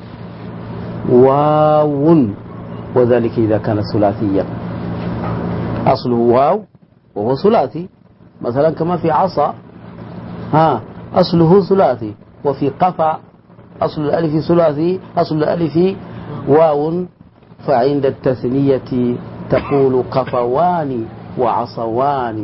Speaker 1: واو، وذلك إذا كان ثلاثيا، أصله واو وهو ثلاثي، مثلا كما في عصا أصله ثلاثي، وفي قفا أصل الألف ثلاثي، أصل الألف واو، فعند التثنية تقول قفوان وعصوان.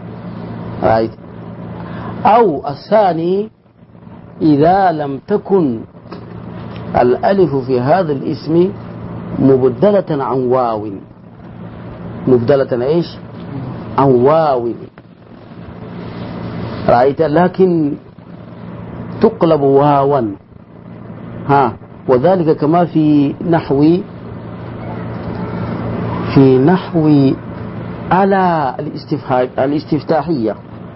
Speaker 1: أو الثاني إذا لم تكن الألف في هذا الاسم مبدلة عن واو، مبدلة إيش؟ عن واو، رأيت، لكن تقلب واوا، وذلك كما في نحو على الاستفتاحية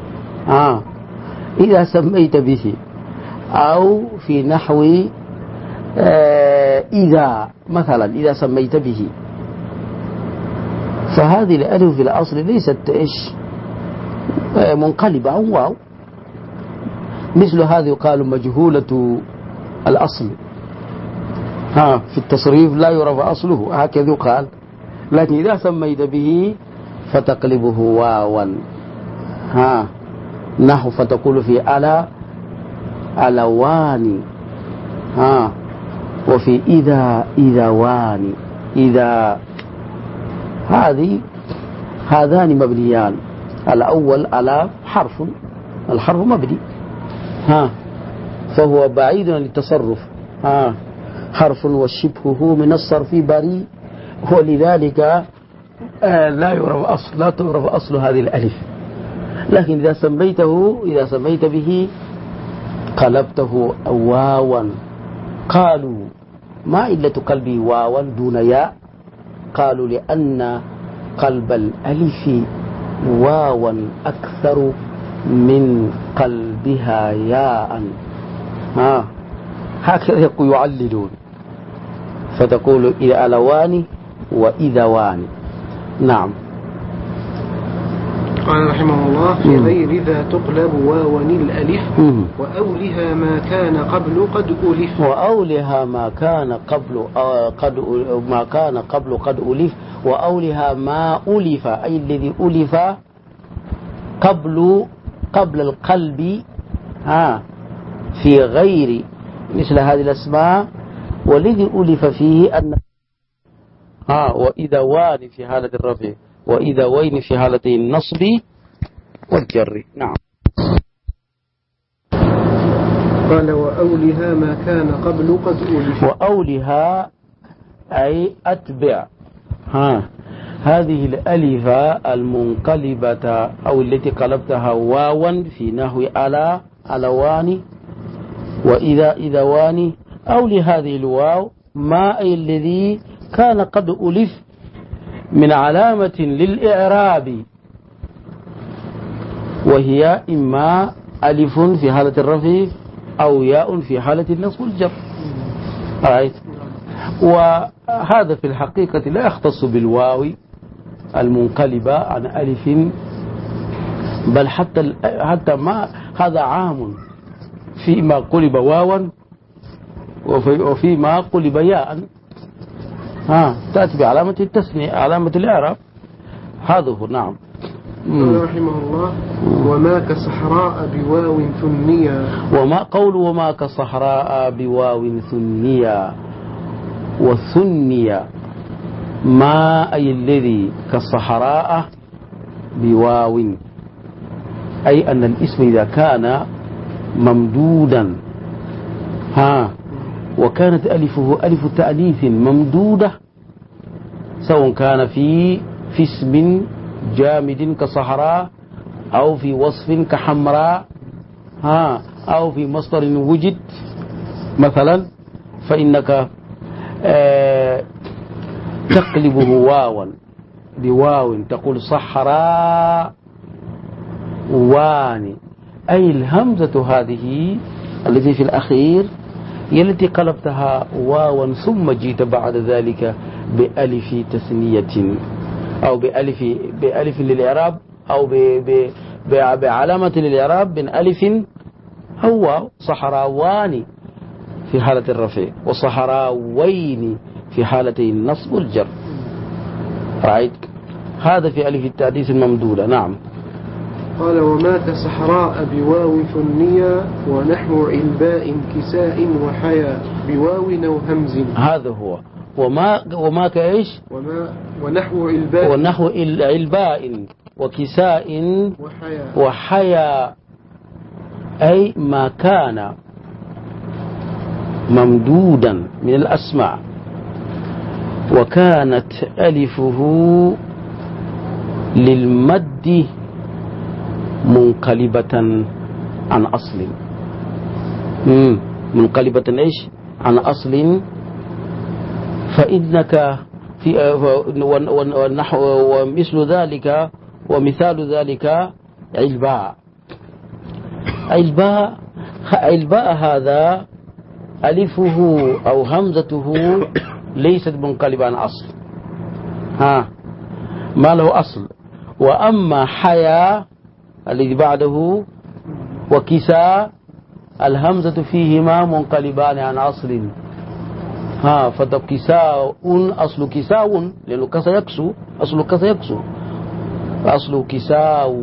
Speaker 1: إذا سميت به، أو في نحو إذا مثلا إذا سميت به، فهذه الألف في الأصل ليست إيش منقلبة عن واو، مثل هذه يقال مجهولة الأصل، في التصريف لا يعرف أصله، هكذا يقال، لكن إذا سميت به فتقلبه واوا، نحو فتقول في ألا ألوان، وفي إذا إذوان، إذا هذان مبنيان، الأول على حرف، الحرف مبني فهو بعيد عن التصرف، حرف وشبهه من الصرف بريء، ولذلك لا تعرف أصل هذه الألف. لكن إذا سميت به قلبته واوا. قالوا ما علة قلبه واوا دون ياء؟ قالوا لأن قلب الألف واوا أكثر من قلبها ياء، هكذا يعللون، فتقول إذا ألوان وإذا وان. نعم.
Speaker 2: قال رحمه الله في غير ذا تقلب واو الألف وأولها ما كان قبل قد ألف،
Speaker 1: وأولها ما كان قبل قد ألف، وأولها ما ألف أي الذي ألف قبل القلب في غير مثل هذه الأسماء، والذي ألف فيه أن وإذا وان في حالة الرفع، وإذا وين في حالتي النصب والجر. نعم.
Speaker 2: قال وأولها ما كان قبل قد ألف،
Speaker 1: وأولها أي أتبع هذه الألف المنقلبة أو التي قلبتها واوا في نحو على ألوان وإذا إذوان، أو لهذه الواو ما أي الذي كان قد ألف من علامة للإعراب، وهي إما ألف في حالة الرفع أو ياء في حالة النصب والجر. وهذا في الحقيقة لا يختص بالواو المنقلبة عن ألف، بل حتى ما هذا عام فيما قلب واوا وفيما قلب ياء، تأتي بعلامة التثنية، علامة الإعراب، هذا هو. نعم.
Speaker 2: قال رحمه الله وما كصحراء بواو ثنيا،
Speaker 1: وما كصحراء بواو ثنيا، وثنيا ما أي الذي كالصحراء بواو، أي أن الاسم إذا كان ممدودا وكانت ألفه ألف تأنيث ممدودة، سواء كان في اسم جامد كصحراء أو في وصف كحمراء أو في مصدر وجد مثلا، فإنك تقلبه واوا بواو، تقول صحراء وان، أي الهمزة هذه التي في الأخير هي التي قلبتها واوا ثم جيت بعد ذلك بألف تثنية أو بألف للإعراب أو بعلامة للإعراب من ألف. هو صحراوان في حالة الرفع وصحراوين في حالة النصب والجر. رأيت هذا في ألف التحديث الممدودة. نعم.
Speaker 2: قال ومات صحراء بواو ثنية ونحو علباء كساء وحيا بواو أو همز.
Speaker 1: هذا هو وما كإيش
Speaker 2: ونحو
Speaker 1: علباء وكساء وحيا أي ما كان ممدودا من الأسماء وكانت ألفه للمد منقلبة عن أصل. منقلبة إيش عن أصل. فإنك في ومثل ذلك ومثال ذلك علباء هذا ألفه أو همزته ليست منقلبة عن أصل. ما له أصل. وأما حيا الذي بعده وكساء الهمزة فيهما منقلبان عن أصل. فكساء أصل كساء لأنه كسا يكسو أصل كسا يكسو أصل كساء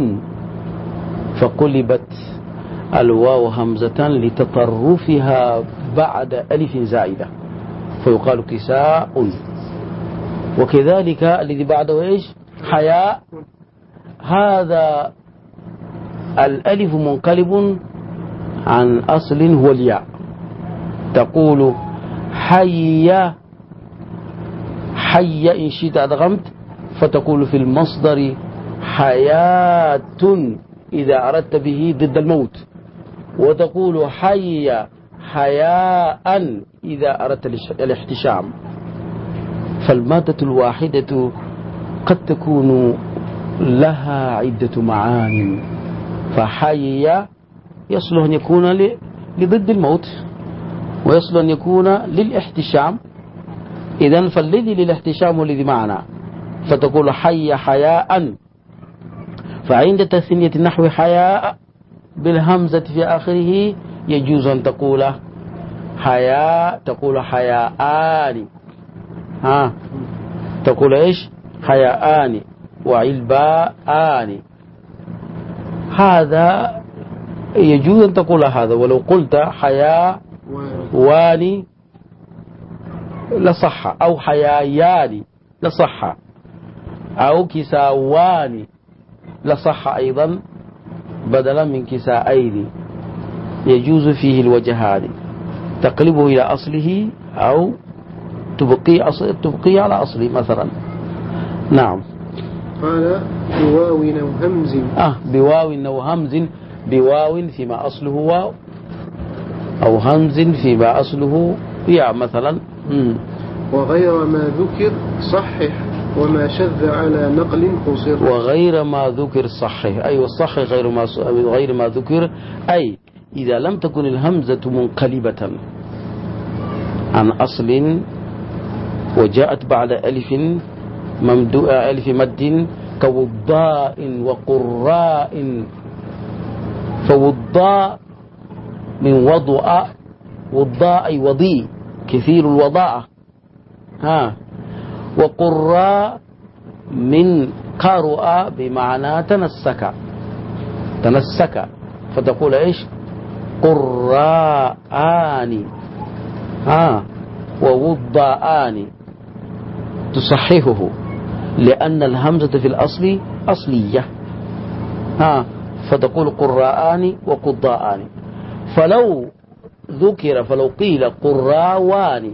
Speaker 1: فقلبت الواو همزة لتطرفها بعد ألف زائدة فيقال كساء. وكذلك الذي بعده إيش حياء هذا الألف منقلب عن أصل هو الياء. تقول حي إن شئت أدغمت فتقول في المصدر حياة إذا أردت به ضد الموت وتقول حياء إذا أردت الاحتشام. فالمادة الواحدة قد تكون لها عدة معان. فحي يصلح أن يكون لضد الموت ويصلح أن يكون للاحتشام. إذن فالذي للاحتشام والذي معنا فتقول حياء. فعند تثنية النحو حياء بالهمزة في آخره يجوز أن تقول حياء تقول حياءان. تقول إيش حياءان وعلباءان. هذا يجوز أن تقول هذا. ولو قلت حياوان لصح أو حيايان لصح أو كساوان لصح أيضا بدلا من كسائين. يجوز فيه الوجهان تقلبه إلى أصله أو تبقي على أصله مثلا. نعم.
Speaker 2: قال بواو أو همز.
Speaker 1: بواو أو همز. بواو فيما أصله واو أو همز فيما أصله يا مثلا.
Speaker 2: وغير ما ذكر صحح وما شذ على نقل قصر.
Speaker 1: وغير ما ذكر صحح أي والصحح غير ما ذكر أي إذا لم تكن الهمزة منقلبة عن أصل وجاءت بعد ألف ألف مد كوضاء وقراء. فوضاء من وضاء وضاء وضي كثير الوضاء. وقراء من قرأ بمعنى تنسك فتقول إيش قراءان ووضاءان تصححه لأن الهمزة في الأصل أصلية. فتقول قراءان وقضاءان. فلو قيل قراوان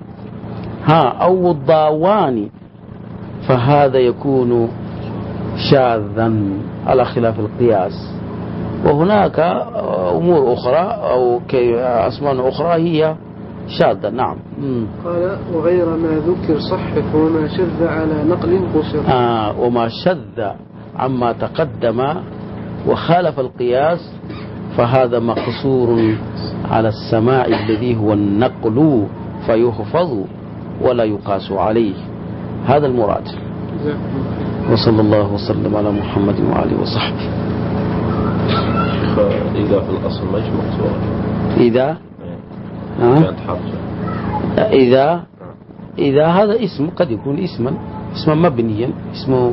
Speaker 1: أو وضاوان فهذا يكون شاذا على خلاف القياس. وهناك أمور أخرى أو أسماء أخرى هي شاذة. نعم.
Speaker 2: قال وغير ما ذكر صحح وما شذ على نقل قصر.
Speaker 1: وما شذ عما تقدم وخالف القياس فهذا مقصور على السماع الذي هو النقل فيحفظ ولا يقاس عليه. هذا المراد. وصلى الله وسلم على محمد وآله وصحبه.
Speaker 3: إذا في الأصل مش مقصورة.
Speaker 1: إذا
Speaker 3: كانت حرجة.
Speaker 1: إذا هذا اسم قد يكون اسما مبنيا، اسمه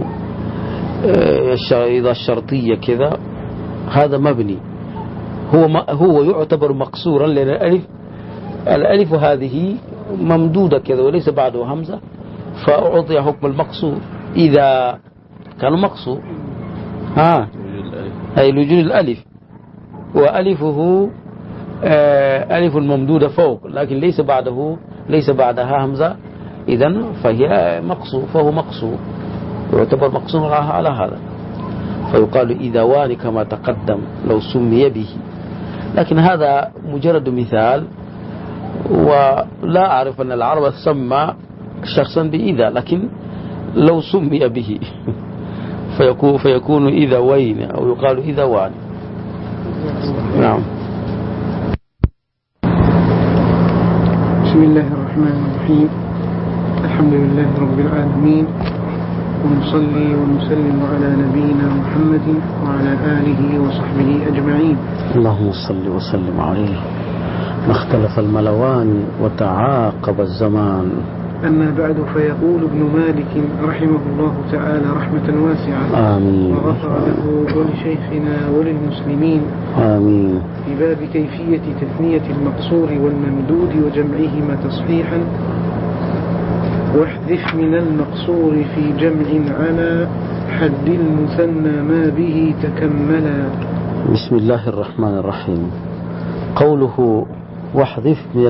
Speaker 1: إذا الشرطية كذا، هذا مبني، هو يعتبر مقصورا لأن الألف هذه ممدودة كذا وليس بعده همزة، فأعطي حكم المقصور إذا كان مقصور. أي لوجود الألف، وألفه ألف ممدودة فوق، لكن ليس بعدها همزة، إذن فهي مقصور، فهو مقصور، يعتبر مقصور على هذا، فيقال إذا وان كما تقدم لو سمي به. لكن هذا مجرد مثال، ولا أعرف أن العرب سمى شخصا بإذا، لكن لو سمي به فيكون إذا وين، أو يقال إذا وان. نعم.
Speaker 2: بسم الله الرحمن الرحيم. الحمد لله رب العالمين، ونصلي ونسلم على نبينا محمد وعلى آله وصحبه أجمعين.
Speaker 1: اللهم صل وسلم عليه. ما اختلف الملوان وتعاقب الزمان.
Speaker 2: أما بعد، فيقول ابن مالك رحمه الله تعالى رحمة واسعة،
Speaker 1: آمين،
Speaker 2: وغفر له ولشيخنا وللمسلمين،
Speaker 1: آمين،
Speaker 2: في باب كيفية تثنية المقصور والممدود وجمعهما تصحيحا. واحذف من المقصور في جمع على حد المثنى ما به تكملا.
Speaker 1: بسم الله الرحمن الرحيم. قوله واحذف من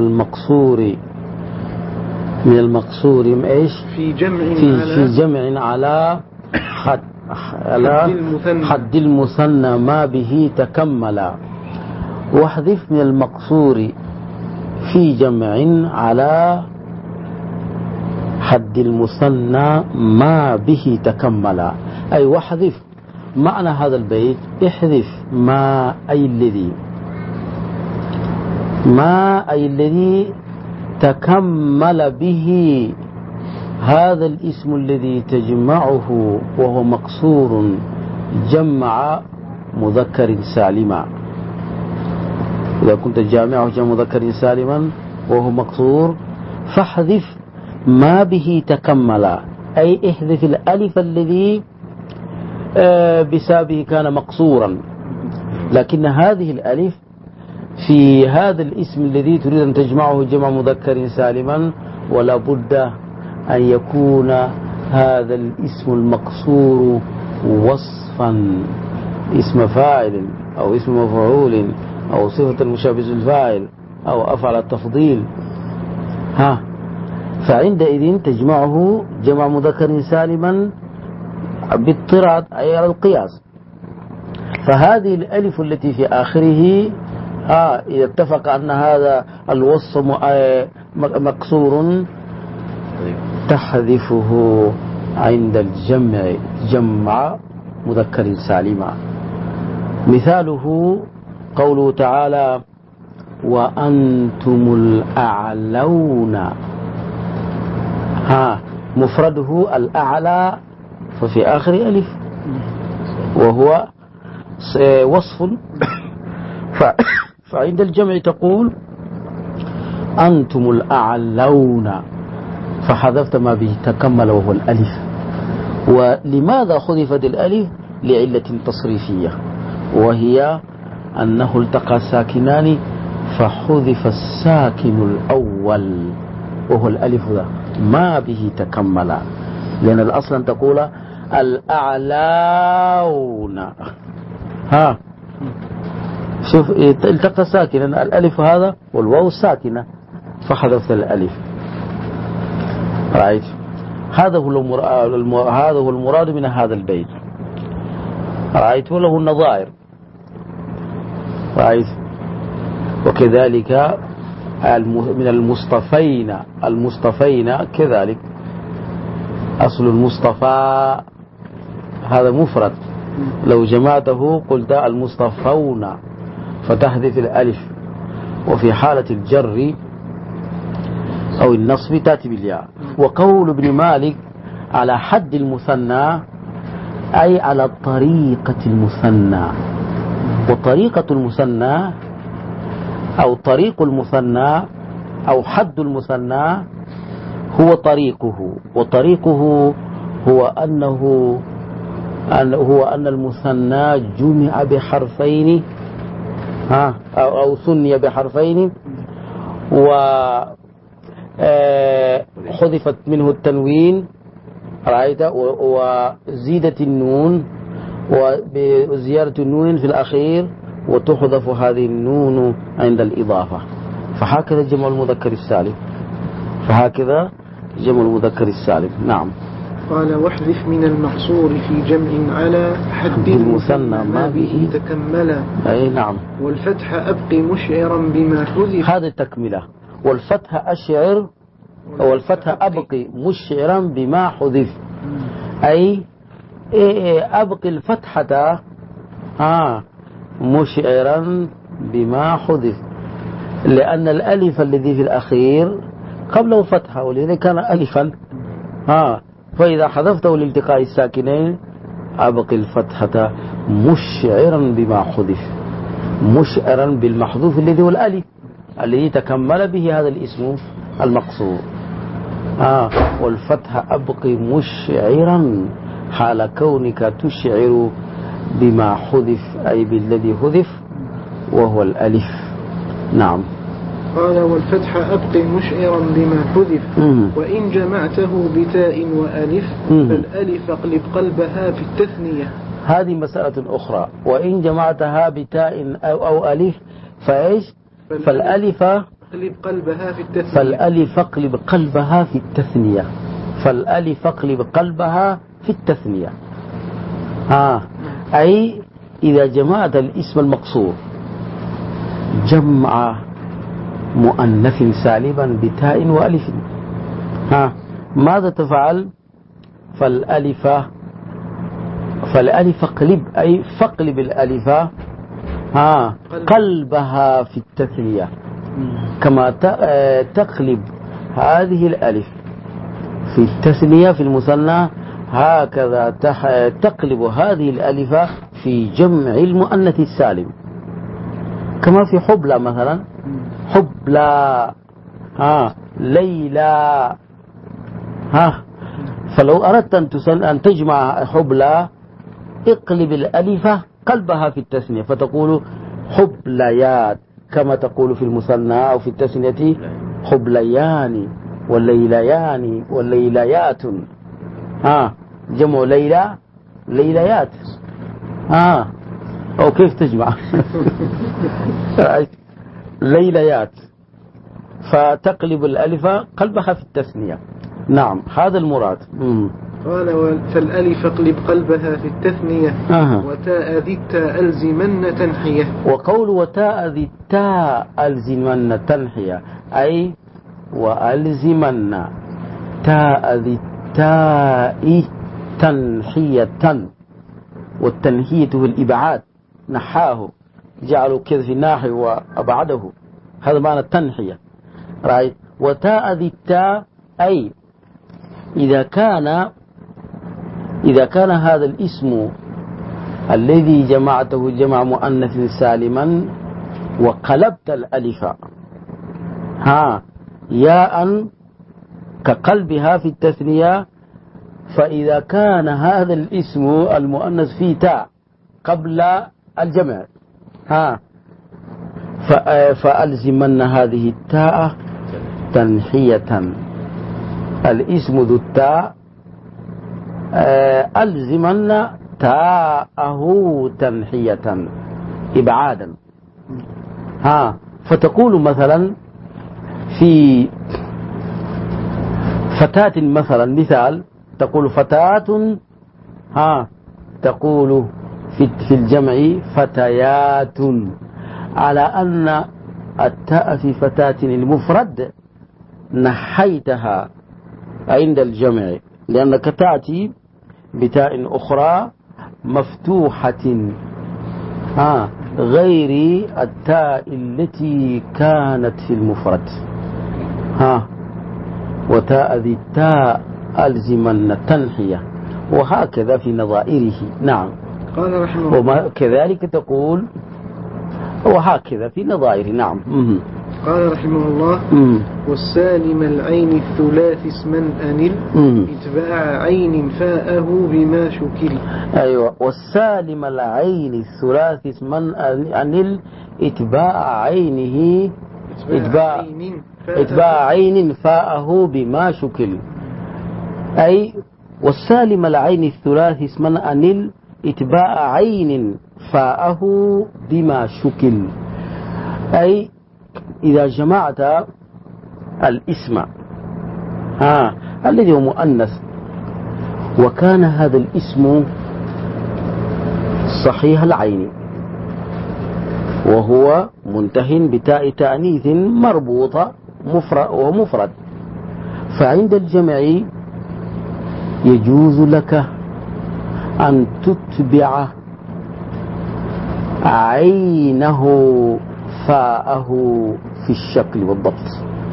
Speaker 1: المقصور ايش؟
Speaker 2: في
Speaker 1: جمع على حد المثنى ما به تكملا. واحذف من المقصور في جمع على حد المثنى ما به تكملا، أي واحذف. معنى هذا البيت احذف ما أي الذي تكمل به هذا الاسم الذي تجمعه وهو مقصور جمع مذكر سالما. إذا كنت جامعه جمع مذكر سالما وهو مقصور، فاحذف ما به تكمل، أي احذف الألف الذي بسببه كان مقصورا، لكن هذه الألف في هذا الاسم الذي تريد أن تجمعه جمع مذكر سالما، ولا بد أن يكون هذا الاسم المقصور وصفا، اسم فاعل أو اسم مفعول أو صفة مشابه الفاعل أو أفعل التفضيل. فعندئذ تجمعه جمع مذكر سالما باضطراد، أي على القياس. فهذه الألف التي في آخره إذا اتفق أن هذا الوصف مقصور، تحذفه عند الجمع جمع مذكر سالما. مثاله قوله تعالى وأنتم الأعلون. مفرده الأعلى، ففي آخر ألف، وهو وصف. فعند الجمع تقول أنتم الأعلون، فحذفت ما به تكمل وهو الألف. ولماذا حذفت الألف؟ لعلة تصريفية، وهي أنه التقى ساكنان فحذف الساكن الأول وهو الألف ذا ما به تكمل، لأن الأصل أن تقول الأعلاون. شوف التقى ساكنا الألف هذا والواو الساكنة، فحذفت الألف. رأيت؟ هذا هو المراد من هذا البيت. رأيت؟ وله النظائر. رأيت؟ وكذلك من المصطفين كذلك. أصل المصطفى هذا مفرد، لو جمعته قلت المصطفون فتحذف الألف. وفي حالة الجر أو النصب تأتي بالياء. وقول ابن مالك على حد المثنى أي على طريقة المثنى. وطريقة المثنى أو طريق المثنى أو حد المثنى هو طريقه. وطريقه هو أن المثنى جمع بحرفين أو ثني بحرفين وحذفت منه التنوين رأيت وزيدت النون وبزيادة النون في الأخير وتحذف هذه النون عند الإضافة. فهكذا جمع المذكر السالم. نعم.
Speaker 2: قال واحذف من المقصور في جمع على حد المثنى ما به تكملا.
Speaker 1: أي نعم.
Speaker 2: والفتح أبقي مشعرا بما حذف.
Speaker 1: هذه التكملة. والفتح أشعر والفتح أبقي مشعرا بما حذف أي أبقي الفتحة مشعرا بما حذف لأن الألف الذي في الأخير قبله فتحة ولذلك كان ألفا فإذا حذفته لالتقاء الساكنين أبقي الفتحة مشعرا بما حذف مشعرا بالمحذوف الذي هو الألف الذي تكمل به هذا الاسم المقصور. والفتح أبقي مشعرا حال كونك تشعر بما حذف أي بالذي حذف وهو الألف. نعم.
Speaker 2: قال والفتح أبقي مشعرا بما حذف وإن جمعته بتاء وألف فالألف اقلب قلبها في التثنية.
Speaker 1: هذه مسألة أخرى. وإن جمعتها بتاء أو ألف فإيش؟ فالألف
Speaker 2: اقلب قلبها في التثنية.
Speaker 1: فالألف اقلب قلبها في التثنية. فالألف اقلب قلبها في التثنية. أي إذا جمعت الاسم المقصور جمع مؤنث سالبا بتاء وألف ماذا تفعل؟ فالألف اقلب أي فاقلب الألف قلبها في التثنية كما تقلب هذه الألف في التثنية في المثنى هكذا تقلب هذه الألف في جمع المؤنث السالم كما في حبلى مثلا حبلى ليلى فلو أردت أن تجمع حبلى اقلب الألف قلبها في التثنية فتقول حبليات كما تقول في المثنى أو في التثنية حبليان والليليان والليليات جمع ليلى ليليات أو كيف تجمع ليليات فتقلب الألف قلبها في التثنية. نعم هذا المراد.
Speaker 2: قال فالألف اقلب قلبها في التثنية وتاء ذي التاء ألزمن تنحية.
Speaker 1: وقول وتاء ذي التاء ألزمن تنحية أي وألزمن تاء ذي التاء تنحية والتنحية هو الإبعاد نحاه جعلوا كذا في الناحية وأبعده هذا معنى التنحية رأيت. وتاء ذي التاء أي إذا كان هذا الاسم الذي جمعته جمع مؤنث سالما وقلبت الألف ياء كقلبها في التثنية فإذا كان هذا الاسم المؤنث فيه تاء قبل الجمع فألزمن هذه التاء تنحية. الاسم ذو التاء ألزمن تاءه تنحية إبعادا فتقول مثلا في فتاة مثلا مثال تقول فتاة تقول في الجمع فتيات على أن التاء في فتاة المفرد نحيتها عند الجمع لأنك تأتي بتاء أخرى مفتوحة غير التاء التي كانت في المفرد. وتاء ذي التاء ألزمن التنحية، وهكذا في نظائره. نعم.
Speaker 2: قال رحمه الله
Speaker 1: وكذلك تقول وهكذا في نظائره. نعم.
Speaker 2: قال رحمه الله والسالم العين الثلاث اسما أنل اتباع عين فاءه بما شكل.
Speaker 1: أيوة، والسالم العين الثلاث اسما أنل اتباع عينه اتباع عين فاءه بما شكل. أي والسالم العين الثلاث اسما أنل اتباع عين فاءه بما شكل. أي إذا جمعت الاسم الذي هو مؤنث، وكان هذا الاسم صحيح العين وهو منتهٍ بتاء تأنيث مربوطة ومفرد، فعند الجمع يجوز لك أن تتبع عينه فاءه في الشكل والضبط.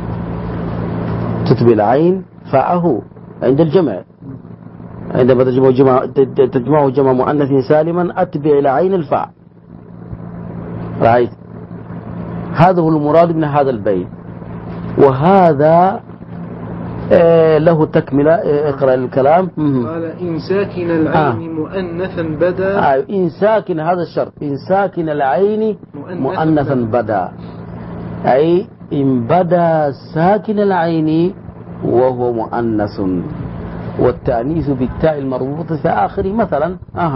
Speaker 1: تتبع العين فاءه عند الجمع، عندما تجمع جمع مؤنث سالما أتبع العين الفاء. رأيت؟ هذا هو المراد من هذا البيت، وهذا له تكملة. اقرأ الكلام.
Speaker 2: قال إن ساكن العين مؤنثا بدا.
Speaker 1: إن ساكن، هذا الشرط، إن ساكن العين مؤنثا بدا، أي إن بدا ساكن العين وهو مؤنث، والتأنيث بالتاء المربوطة في آخره مثلا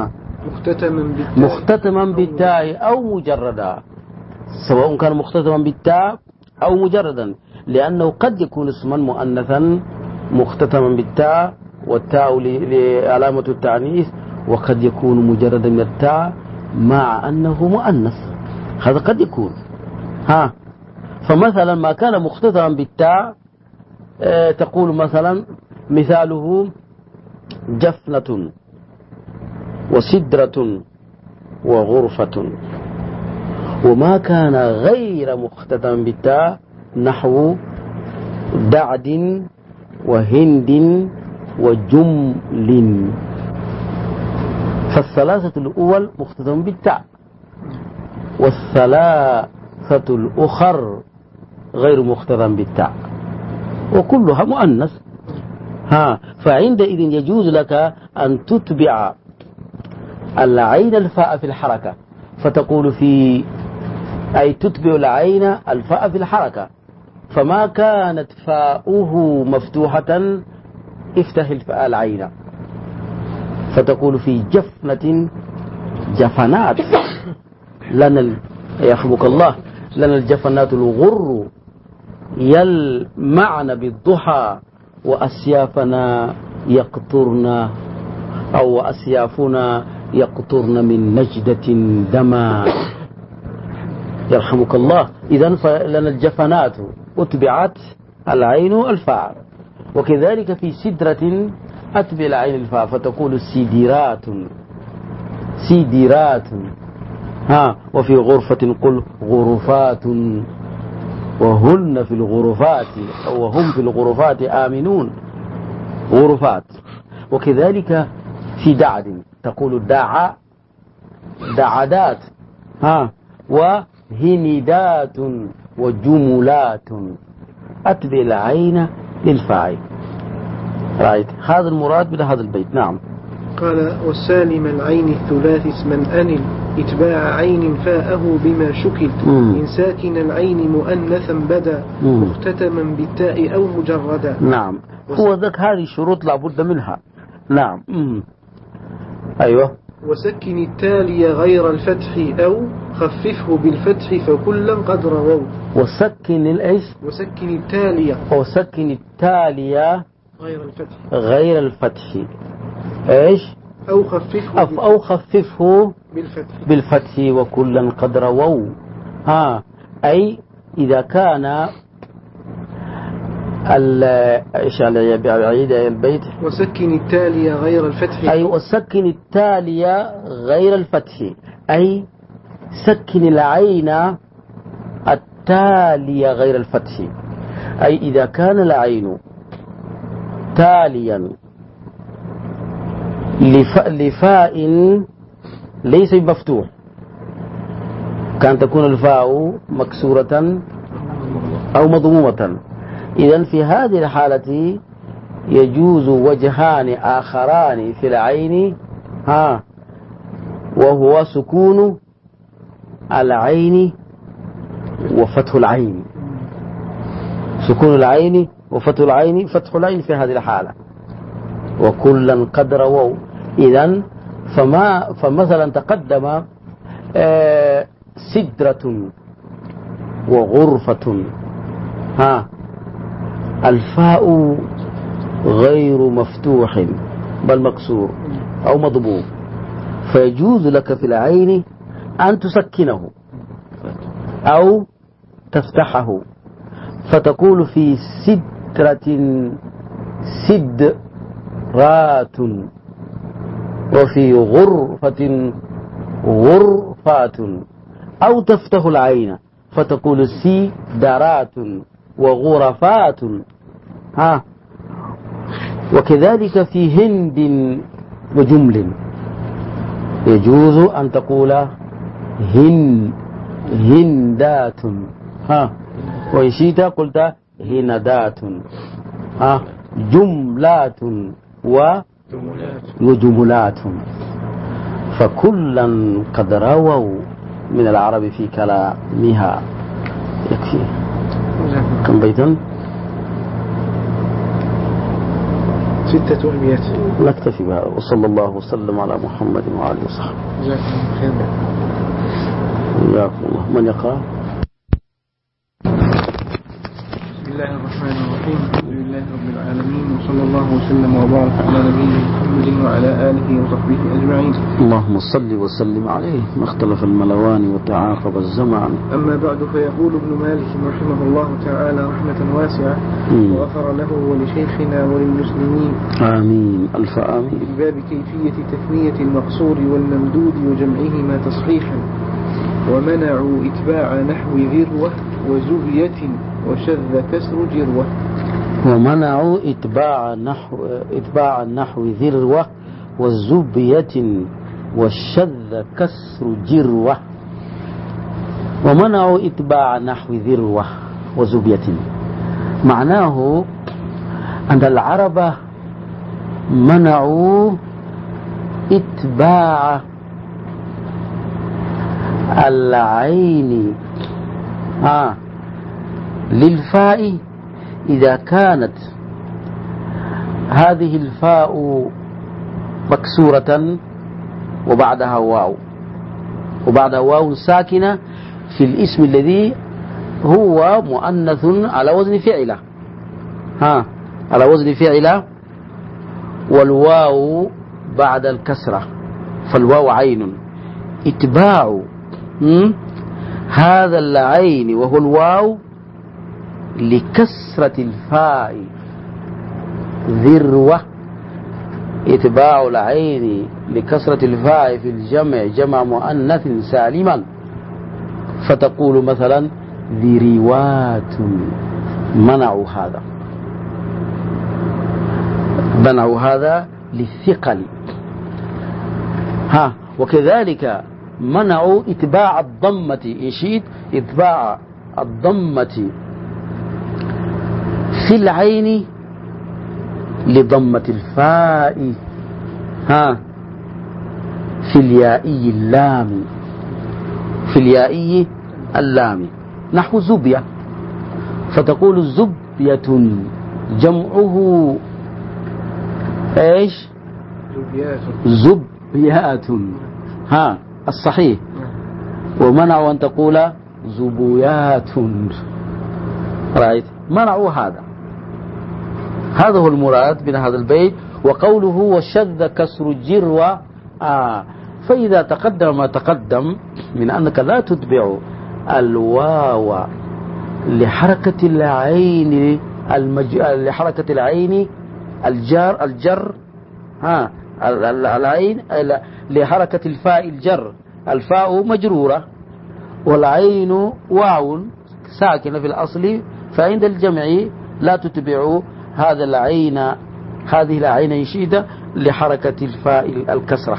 Speaker 1: مختتما بالتاء أو مجردا، سواء كان مختتما بالتاء أو مجردا، لأنه قد يكون اسما مؤنثا مختتما بالتاء والتاء لعلامة التأنيث، وقد يكون مجردا من التاء مع أنه مؤنث، هذا قد يكون. فمثلا ما كان مختتما بالتاء تقول مثلا مثاله جفنة وسدرة وغرفة. وما كان غير مختتما بالتاء نحو دعد وهند وجمل. فالثلاثة الأول مختتم بالتاء، والثلاثة الأخر غير مختتم بالتاء، وكلها مؤنث. فعندئذ يجوز لك أن تتبع العين الفاء في الحركة، فتقول أي تتبع العين الفاء في الحركة، فما كانت فاؤه مفتوحة افتح الفاء العين، فتقول في جفنة جفنات لنا يرحمك الله، لنا الجفنات الغر يلمعن بالضحى وأسيافنا يقطرن أو أسيافنا يقطرن من نجدة دما. يرحمك الله. إذن فلنا الجفنات أتبعت العين الفاء، وكذلك في سدرة أتبع العين الفاء فتقول سيدرات. وفي غرفة قل غرفات، وهن في الغرفات أو وهم في الغرفات آمنون، غرفات. وكذلك في دعد تقول دعدات وهندات وجملات، أتبع العين للفاعل. رأيت؟ هذا المراد بهذا البيت. نعم.
Speaker 2: قال والسالم العين الثلاث اسما أنل اتباع عين فاءه بما شكل. إن ساكن العين مؤنثا بدا مختتما بالتاء أو مجردا.
Speaker 1: نعم. هو ذاك هذه الشروط لابد منها. نعم. أيوة.
Speaker 2: وسكن التالي غير الفتح أو خففه بالفتح فكلا قد رووا.
Speaker 1: وسكن الإيش؟
Speaker 2: وسكن التالي.
Speaker 1: وسكن التالي غير الفتح إيش؟ أو خففه بالفتح وكلا قد رووا. أي إذا كان إيش على بعيد البيت.
Speaker 2: وسكن التالي غير الفتح.
Speaker 1: أي وسكن التالي غير الفتح، أي سكن العين التالية غير الفتح، أي إذا كان العين تاليا لفاء ليس بمفتوح، كان تكون الفاء مكسورة أو مضمومة، إذن في هذه الحالة يجوز وجهان آخران في العين، وهو سكون العين وفتح العين. سكون العين وفتح العين، فتح العين في هذه الحالة، وكلا قد رووا. إذن فمثلا تقدم سدرة وغرفة، الفاء غير مفتوح بل مكسور أو مضموم، فيجوز لك في العين أن تسكنه أو تفتحه، فتقول في سدرة سدرات، وفي غرفة غرفات، أو تفتح العين فتقول سدرات وغرفات. وكذلك في هند وجمل يجوز أن تقول هندات، وإن شئت قلت هندات، جملات وجملات، فكلا قد رووا من العرب في كلامها. يكفي كم بيتا؟
Speaker 2: 6 أبيات.
Speaker 1: نكتفي بها، وصلى الله وسلم على محمد وعلى آله وصحبه.
Speaker 2: جزاكم الله خير.
Speaker 1: جزاكم الله. من يقرأ؟
Speaker 2: بسم الله الرحمن الرحيم، الحمد لله رب العالمين، وصلى الله وسلم وبارك على نبينا محمد وعلى آله وصحبه أجمعين.
Speaker 1: اللهم صل وسلم عليه، ما اختلف الملوان وتعاقب الزمان.
Speaker 2: أما بعد، فيقول ابن مالك رحمه الله تعالى رحمة واسعة، وغفر له ولشيخنا وللمسلمين
Speaker 1: آمين ألف آمين،
Speaker 2: في باب كيفية تثنية المقصور والممدود وجمعهما تصحيحا، ومنعوا إتباع نحو ذروة وزبية وشذ كسر جروة.
Speaker 1: ومنعوا إتباع النحو ذروة وزبية وشذ كسر جروة. ومنعوا إتباع نحو ذروة وزبية، معناه أن العرب منعوا إتباع العين للفاء إذا كانت هذه الفاء مكسورة وبعدها واو ساكنة في الاسم الذي هو مؤنث على وزن فعلة، على وزن فعلة، والواو بعد الكسرة، فالواو عين. اتباع هذا العين وهو الواو لكسرة الفاء ذروة، اتباع العين لكسرة الفاء في الجمع جمع مؤنث سالما، فتقول مثلا ذروات. منعوا هذا للثقل. وكذلك منعوا إتباع الضمة، إن شئت إتباع الضمة في العين لضمة الفاء في اليائي اللام، نحو زبية، فتقول زبية جمعه ايش؟ زبيات الصحيح. ومنعوا أن تقول زبيات، رأيت؟ منعوا هذا هو المراد من هذا البيت. وقوله وشذ كسر جروة، فإذا تقدم ما تقدم من أنك لا تتبع الواو لحركة العين لحركة العين الجر العين لحركة الفاء الجر، الفاء مجرورة والعين واو ساكنة في الأصل، فعند الجمع لا تتبع هذه العين يشيد لحركة الفاء الكسرة.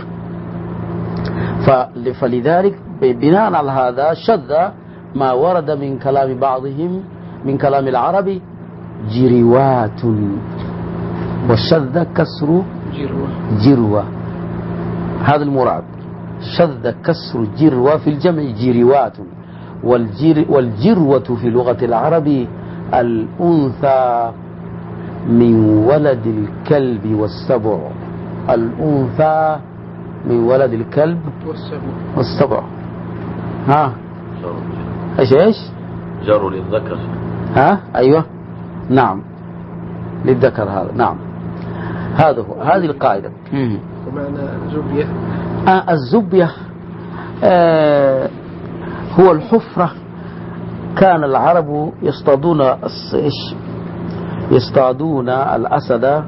Speaker 1: فلذلك بناء على هذا شذ ما ورد من كلام بعضهم من كلام العرب جروات، والشذ كسر جروة. هذا المراد، شذ كسر جروة في الجمع جروات. والجروة في لغة العرب الأنثى من ولد الكلب والسبع. الأنثى من ولد الكلب والسبع. ها ايش
Speaker 3: جر للذكر.
Speaker 1: ها ايوه نعم للذكر هذا. نعم هذا هو، هذه القاعدة.
Speaker 2: ومعنى زبية
Speaker 1: الزبية هو الحفرة. كان العرب يصطادون الأسد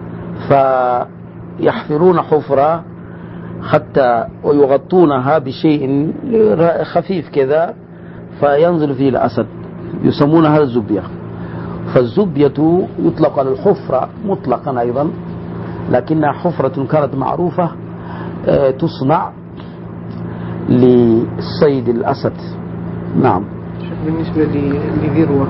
Speaker 1: فيحفرون حفرة حتى ويغطونها بشيء خفيف كذا فينزل فيه الأسد، يسمونها الزبية. فالزبية يطلق على الحفرة مطلقا أيضا، لكنها حفرة كانت معروفة تصنع لصيد الأسد. نعم.
Speaker 2: بالنسبة لذروة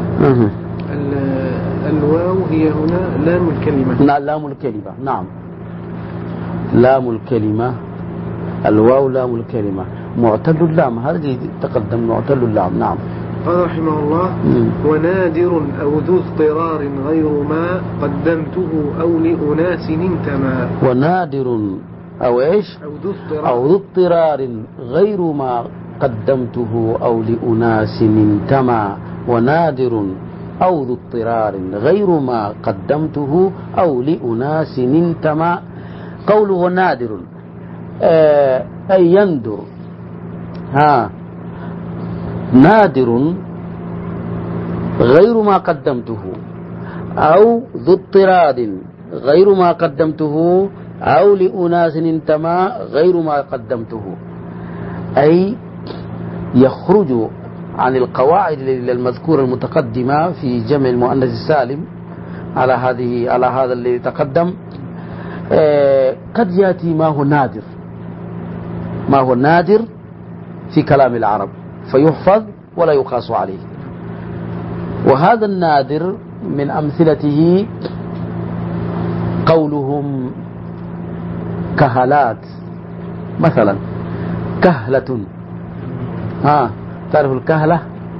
Speaker 2: الواو هي هنا لام الكلمة.
Speaker 1: لام الكلمة. نعم لام الكلمة، الواو لام الكلمة، معتل اللام، هذا اللي تقدم معتل اللام. نعم.
Speaker 2: قال رحمه الله ونادر أو ذو اضطرار غير ما قدمته أو لأناس انتمى.
Speaker 1: ونادر أو إيش أو ذو اضطرار غير ما قدمته أو لأناس انتمى. ونادر أو ذو اضطرار غير ما قدمته أو لأناس انتمى. قوله نادر أي يندر. نادر غير ما قدمته أو ذو اضطراد غير ما قدمته أو لأناس انتمى غير ما قدمته، أي يخرج عن القواعد المذكورة المتقدمة في جمع المؤنث السالم على هذا الذي تقدم. قد يأتي ما هو نادر في كلام العرب فيحفظ ولا يقاس عليه. وهذا النادر من أمثلته قولهم كهلات مثلا، كهلة. تعرف الكهلة؟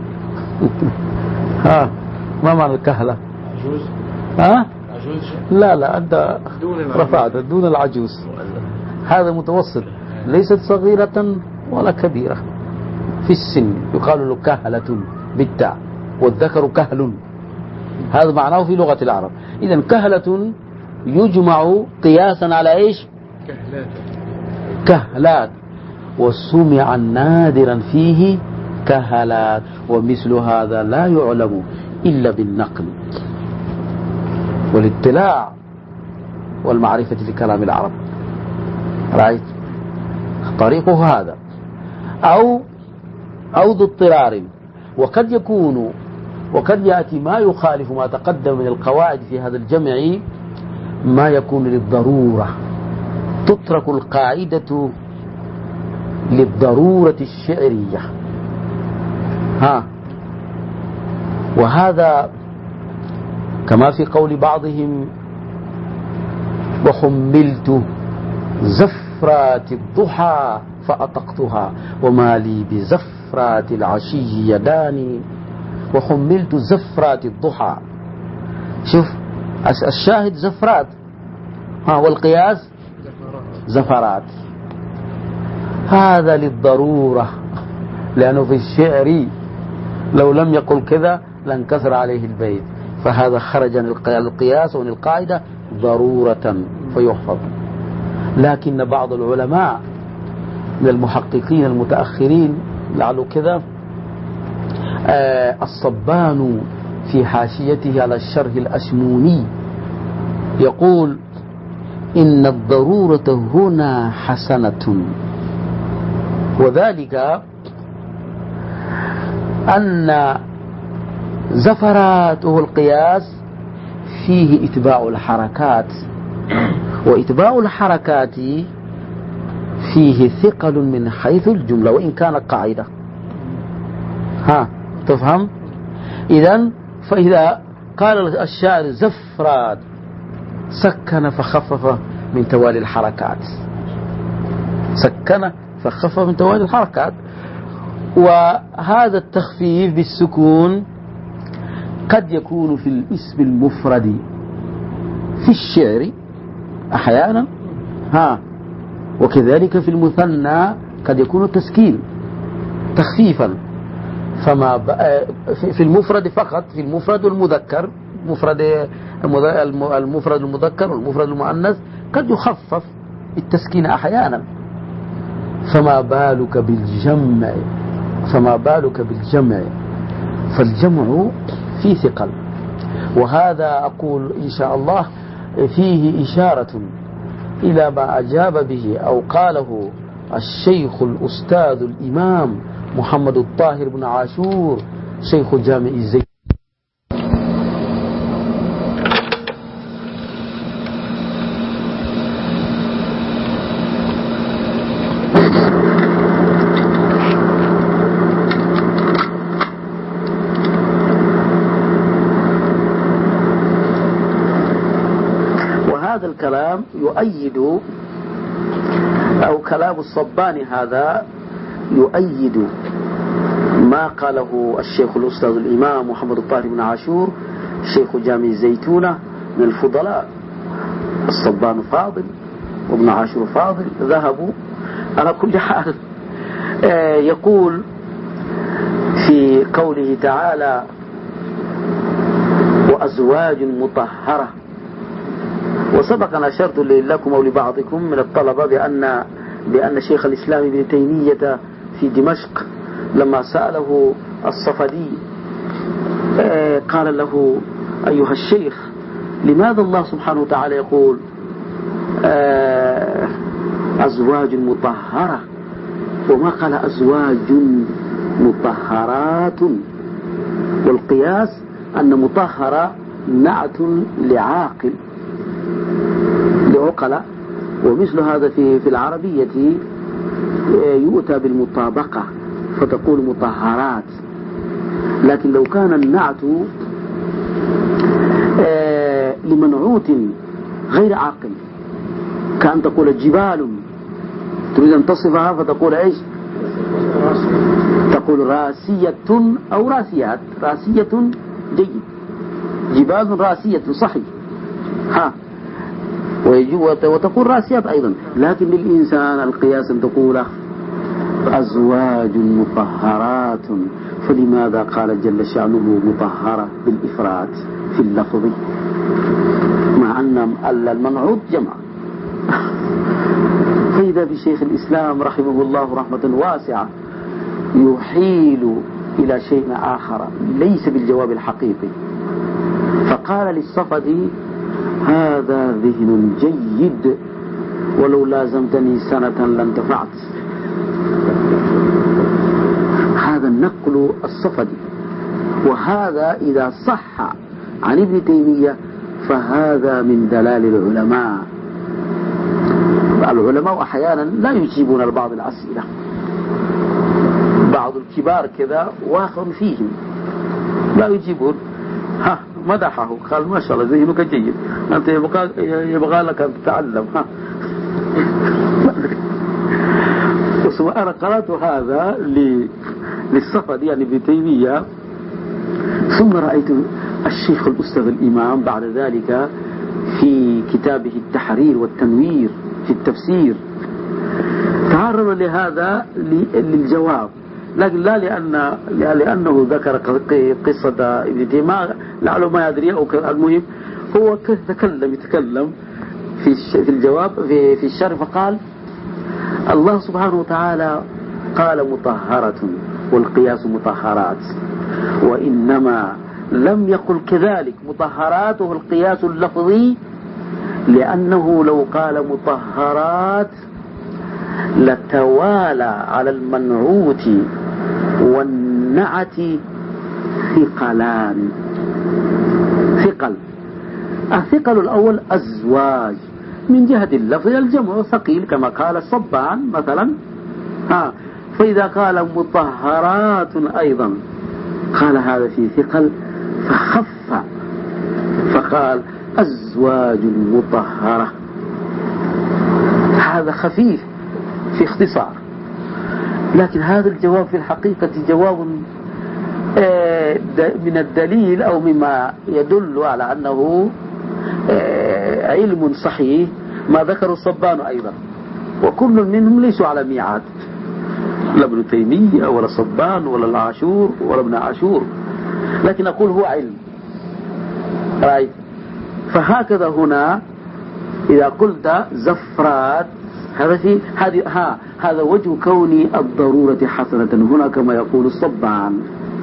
Speaker 1: ما معنى الكهلة؟
Speaker 2: عجوز. عجوز.
Speaker 1: لا أنت رفعت دون العجوز. هذا متوسط، ليست صغيرة ولا كبيرة في السن، يقال له كهلة بالتاء، والذكر كهل، هذا معناه في لغة العرب. إذن كهلة يجمع قياسا على إيش؟ كهلات. وسمع نادرا فيه كهلات، ومثل هذا لا يعلم إلا بالنقل والاطلاع والمعرفة لكلام العرب. رأيت طريقه هذا. أو ذو اضطرار. وقد يأتي ما يخالف ما تقدم من القواعد في هذا الجمع، ما يكون للضرورة، تترك القاعدة للضرورة الشعرية. وهذا كما في قول بعضهم وحملت زفرات الضحى فأطقتها وما لي بزفرات العشي يداني. وحملت زفرات الضحى، شوف الشاهد زفرات، والقياس زفرات. هذا للضرورة، لأنه في الشعر لو لم يقل كذا لانكسر عليه البيت، فهذا خرج عن القياس وعن القاعدة ضرورة فيحفظ. لكن بعض العلماء من المحققين المتأخرين لعله كذا، الصبان في حاشيته على الشرح الأشموني يقول إن الضرورة هنا حسنة، وذلك أن زفراته القياس فيه إتباع الحركات، وإتباع الحركات فيه ثقل من حيث الجملة وإن كان قاعدة. تفهم؟ إذن فإذا قال الشاعر زفرات سكن فخفف من توالي الحركات، سكن فخفف من توالي الحركات. وهذا التخفيف بالسكون قد يكون في الاسم المفرد في الشعر أحيانا، وكذلك في المثنى قد يكون التسكين تخفيفا. فما في المفرد فقط، في المفرد والمذكر، المفرد المذكر والمفرد المؤنث قد يخفف التسكين أحيانا، فما بالك بالجمع، فما بالك بالجمع، فالجمع فيه ثقل. وهذا أقول إن شاء الله فيه إشارة إلى ما أجاب به أو قاله الشيخ الأستاذ الإمام محمد الطاهر بن عاشور شيخ جامع الزيتون. وهذا الكلام يؤيد، أو كلام الصباني هذا يؤيد ما قاله الشيخ الأستاذ الإمام محمد الطاهر بن عاشور شيخ جامع الزيتونة من الفضلاء. الصبان فاضل وابن عاشور فاضل ذهبوا على كل حال. يقول في قوله تعالى وأزواج مطهرة، وسبق أن أشرت لكم أو لبعضكم من الطلبة بأن شيخ الإسلام ابن تيمية في دمشق لما سأله الصفدي قال له أيها الشيخ لماذا الله سبحانه وتعالى يقول أزواج مطهرة وما قال أزواج مطهرات؟ والقياس أن مطهرة نعت لعاقل لعقلاء، ومثل هذا في العربية يؤتى بالمطابقة فتقول مطهرات. لكن لو كان النعت لمنعوت غير عاقل كأن تقول جبال، تريد أن تصفها فتقول إيش؟ تقول راسية أو راسيات. راسية جيد، جبال راسية صحيح، وتقول راسيات أيضا. لكن للإنسان القياس أن تقول أزواج مطهرات، فلماذا قال جل شأنه مطهرة بالإفراد في اللفظ مع أن المنعوت جمع؟ فإذا بشيخ الإسلام رحمه الله رحمة واسعة يحيل إلى شيء آخر ليس بالجواب الحقيقي، فقال للصفدي هذا ذهن جيد ولو لازمتني سنة لانتفعت. هذا النقل الصفدي، وهذا إذا صح عن ابن تيمية فهذا من دلال العلماء. العلماء أحيانا لا يجيبون لبعض الأسئلة، بعض الكبار كذا واخر فيهم لا يجيبون. مدحه قال ما شاء الله ذهنك جيد، أنت يبغى لك أن تتعلم. ثم أنا قرأت هذا للصفدي يعني ابن تيمية، ثم رأيت الشيخ الأستاذ الإمام بعد ذلك في كتابه التحرير والتنوير في التفسير تعرض لهذا للجواب، لكن لا لأنه ذكر قصة ابن تيمية لعله ما يدري أو المهم هو يتكلم في الجواب في الشرح، فقال الله سبحانه وتعالى قال مطهرة والقياس مطهرات، وإنما لم يقل كذلك مطهراته القياس اللفظي، لأنه لو قال مطهرات لتوالى على المنعوت النعت ثقلان. ثقل، الثقل الأول أزواج من جهة اللفظ الجمع ثقيل كما قال الصبان مثلا. فإذا قال مطهرات أيضا قال هذا في ثقل فخف فقال أزواج مطهرة، هذا خفيف في اختصار. لكن هذا الجواب في الحقيقة جواب من الدليل أو مما يدل على أنه علم صحيح ما ذكر الصبان أيضا، وكل منهم ليسوا على ميعاد، لا ابن تيمية ولا صبان ولا العاشور ولا ابن عاشور، لكن أقول هو علم. رأيت؟ فهكذا هنا إذا قلت زفرات هذا وجه كون الضرورة حسنة هنا كما يقول الصبان،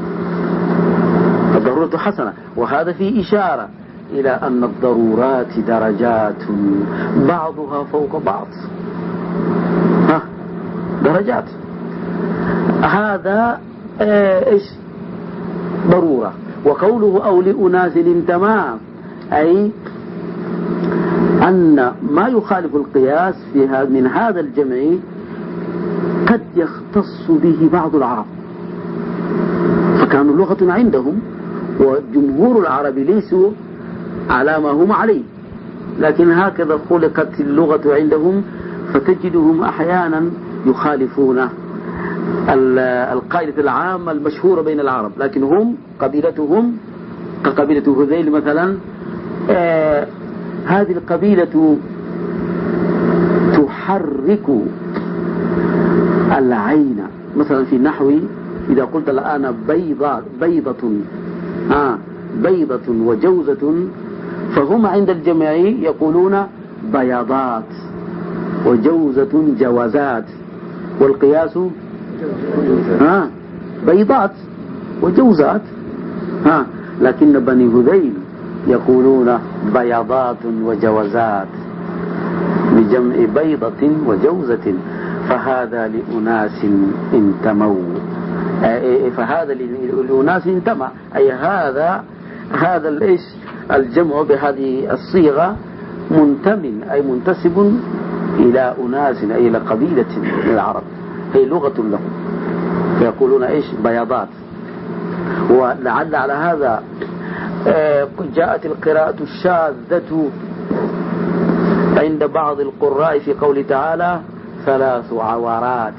Speaker 1: الضرورة حسنة، وهذا فيه إشارة إلى أن الضرورات درجات بعضها فوق بعض، درجات. هذا إيش ضرورة. وقوله أو لأناس انتمى أي أن ما يخالف القياس في من هذا الجمع قد يختص به بعض العرب، فكانوا لغة عندهم وجمهور العرب ليسوا على ما هم عليه، لكن هكذا خلقت اللغة عندهم، فتجدهم أحيانا يخالفون القاعدة العامة المشهورة بين العرب، لكن هم قبيلتهم كقبيلة هذيل مثلا. هذه القبيلة تحرك العين مثلا في النحو. إذا قلت الآن بيضة وجوزة، فهم عند الجمع يقولون بياضات وجوزة جوازات، والقياس بيضات وجوزات. لكن بني هذيل يقولون بياضات وجوازات بجمع بيضة وجوزة، فهذا لأناس انتموا، فهذا لأناس انتمى، أي هذا الإيش الجمع بهذه الصيغة منتم أي منتسب إلى أناس أي إلى قبيلة من العرب، هي لغة لهم، فيقولون إيش بياضات. ولعل على هذا جاءت القراءة الشاذة عند بعض القراء في قول تعالى 3 عورات،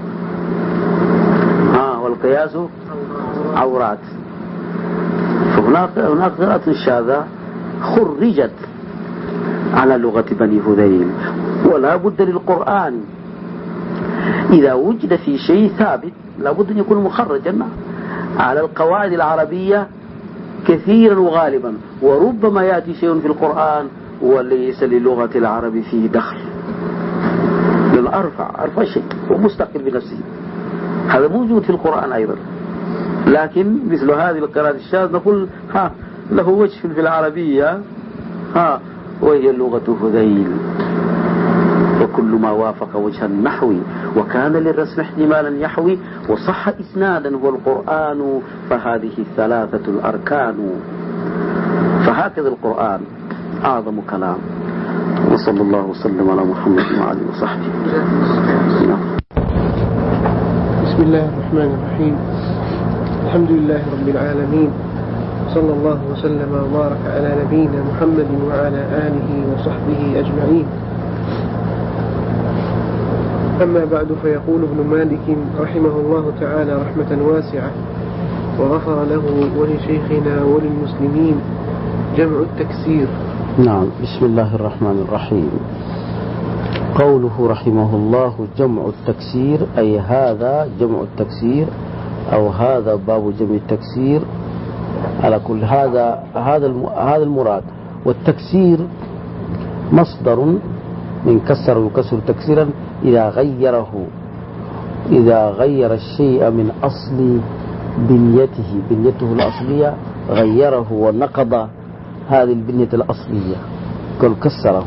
Speaker 1: والقياس عورات. فهناك قراءة شاذة خرجت على لغة بني هذيل. ولا بد للقرآن إذا وجد في شيء ثابت لا بد أن يكون مخرجا على القواعد العربية كثيرا وغالبا، وربما يأتي شيء في القرآن وليس للغة العرب فيه دخل، لأن أرفع شيء ومستقل بنفسه، هذا موجود في القرآن أيضا. لكن مثل هذه القراءة الشاذة نقول له وجه في العربية، وهي اللغة هذيل، وكل ما وافق وجه النحو وكان للرسم احتمالا يحوي وصح إسنادا هو القرآن، فهذه 3 الأركان. فهكذا القرآن أعظم كلام. وصلى الله وسلم على محمد وعلى وصحبه.
Speaker 2: بسم الله الرحمن الرحيم. الحمد لله رب العالمين، صلى الله وسلم وبارك على نبينا محمد وعلى آله وصحبه أجمعين. أما بعد، فيقول ابن مالك رحمه الله تعالى رحمة واسعة وغفر له ولشيخنا وللمسلمين جمع التكسير.
Speaker 1: نعم. بسم الله الرحمن الرحيم. قوله رحمه الله جمع التكسير، أي هذا جمع التكسير أو هذا باب جمع التكسير، على كل هذا المراد. والتكسير مصدر من كسر يكسر تكسيرا إذا غير الشيء من أصل بنيته الأصلية، غيره ونقض هذه البنية الأصلية، قال كسره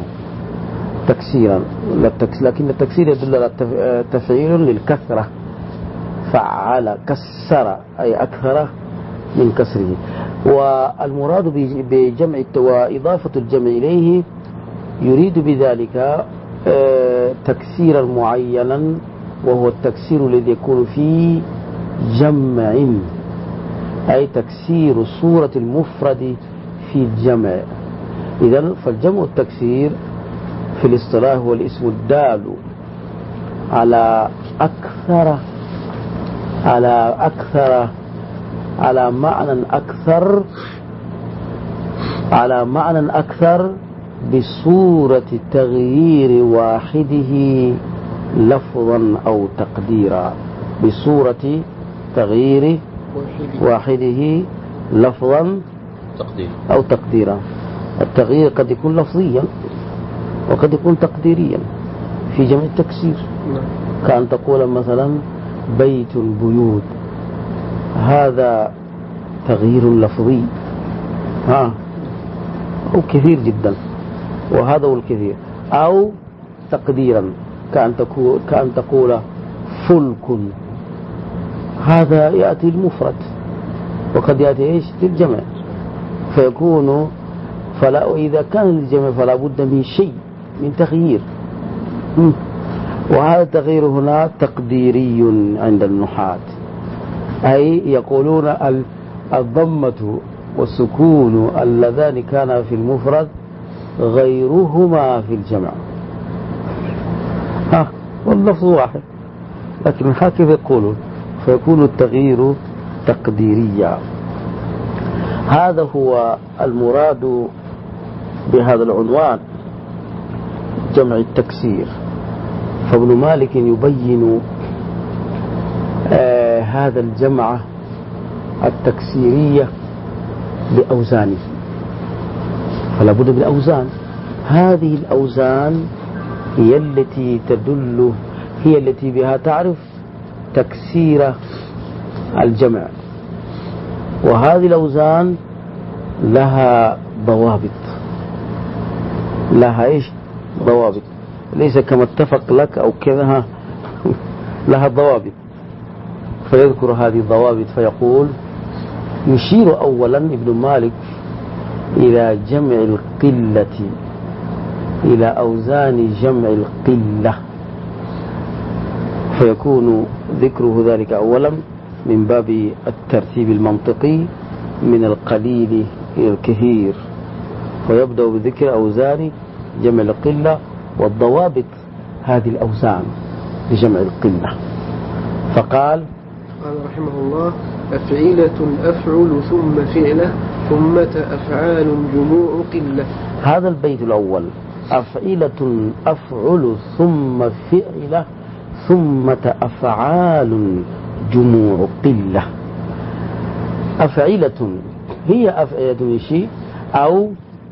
Speaker 1: تكسيرا. لكن التكسير يدل على تفعيل للكثرة، فعل كسر أي أكثر من كسره. والمراد بجمع وإضافة الجمع إليه يريد بذلك تكسيرا معينا، وهو التكسير الذي يكون في جمع، أي تكسير صورة المفرد في الجمع. إذن فالجمع التكسير في الاصطلاح هو الاسم الدال على معنى أكثر بصورة تغيير واحده لفظا أو تقديرا، بصورة تغيير واحده لفظا أو تقديرا. التغيير قد يكون لفظيا وقد يكون تقديريا في جمع التكسير، كأن تقول مثلا بيت بيوت، هذا تغيير لفظي هو كثير جدا، وهذا هو الكثير. أو تقديرا كأن تقول فلك، هذا يأتي المفرد وقد يأتي إيش للجمع، فيكون إذا كان للجمع فلا بد من شيء من تغيير، وهذا التغيير هنا تقديري عند النحاة، أي يقولون الضمة والسكون اللذان كانا في المفرد غيرهما في الجمع، واللفظ واحد لكن هكذا يقولون، فيكون التغيير تقديريا. هذا هو المراد بهذا العنوان جمع التكسير. فابن مالك يبين هذا الجمع التكسيرية بأوزانه، فلا بد من أوزان. هذه الأوزان هي التي بها تعرف تكسير الجمع، وهذه الأوزان لها ضوابط، لها إيش ضوابط، ليس كما اتفق لك أو كذا، لها ضوابط. فيذكر هذه الضوابط فيقول: يشير أولا ابن مالك إلى جمع القلة، إلى أوزان جمع القلة، فيكون ذكره ذلك أولا من باب الترتيب المنطقي من القليل إلى الكثير، فيبدأ بذكر أوزان جمع القلة والضوابط هذه الأوزان لجمع القلة. فقال
Speaker 2: رحمه الله: أفعلة أفعل ثم فعلة ثم أفعال جموع قلة.
Speaker 1: هذا البيت الأول: أفعلة أفعل ثم فعلة ثم أفعال جموع قلة. أفعلة هي أفعلة شيء، أو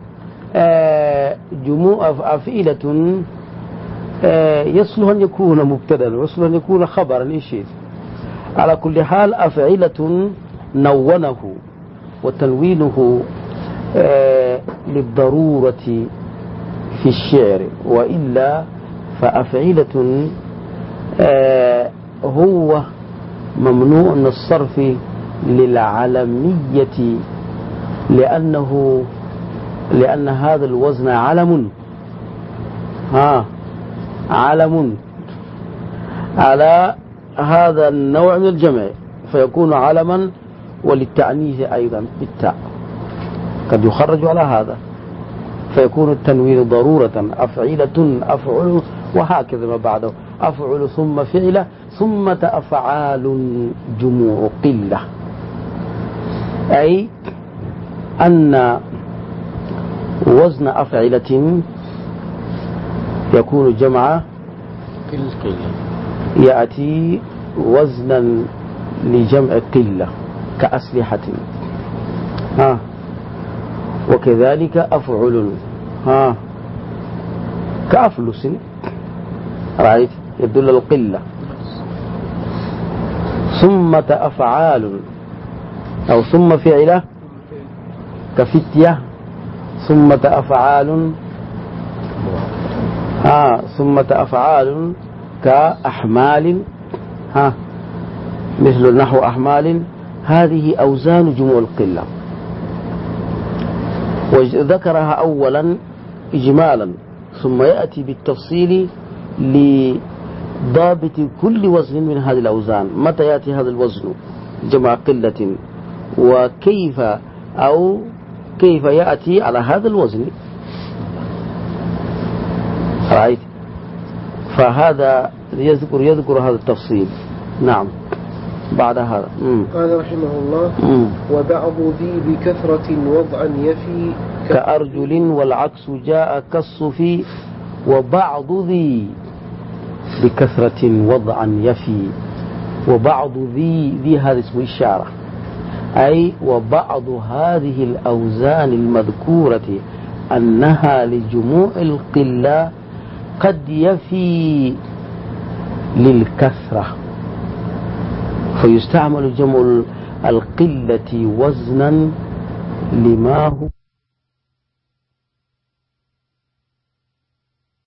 Speaker 1: جموع أفعلة يصلح أن يكون مبتدا ويصلح أن يكون خبرا لشيء. على كل حال أفعلة نونه، وتنوينه للضرورة في الشعر، وإلا فأفعلة هو ممنوع من الصرف للعلمية، لأن هذا الوزن علم على هذا النوع من الجمع، فيكون علما، وللتعنيف أيضا بالتاء قد يخرج على هذا، فيكون التنوين ضرورة. أفعلة أفعل، وهكذا ما بعده: أفعل ثم فعل ثم أفعال جموع قلة، أي أن وزن أفعلة يكون جمع يأتي وزنا لجمع قلة كأسلحة، وكذلك أفعل كأفلس، رأيت يدل القلة. ثم أفعال أو ثم فعلة كفتية، ثم أفعال ثم أفعال كأحمال، مثل نحو أحمال، هذه أوزان جموع القلة، وذكرها أولا إجمالا، ثم يأتي بالتفصيل لضابط كل وزن من هذه الأوزان. متى يأتي هذا الوزن جمع قلة، وكيف أو كيف يأتي على هذا الوزن، رأيت؟ فهذا يذكر هذا التفصيل. نعم. بعد هذا
Speaker 2: قال رحمه الله: وبعض ذي بكثرة وضعا يفي
Speaker 1: كأرجل، والعكس جاء كالصفي. وبعض ذي بكثرة وضعا يفي، وبعض ذي هذا اسم إشارة، أي وبعض هذه الأوزان المذكورة أنها لجموع القلة قد يفي للكثرة، فيستعمل جمع القلة وزنا لما هو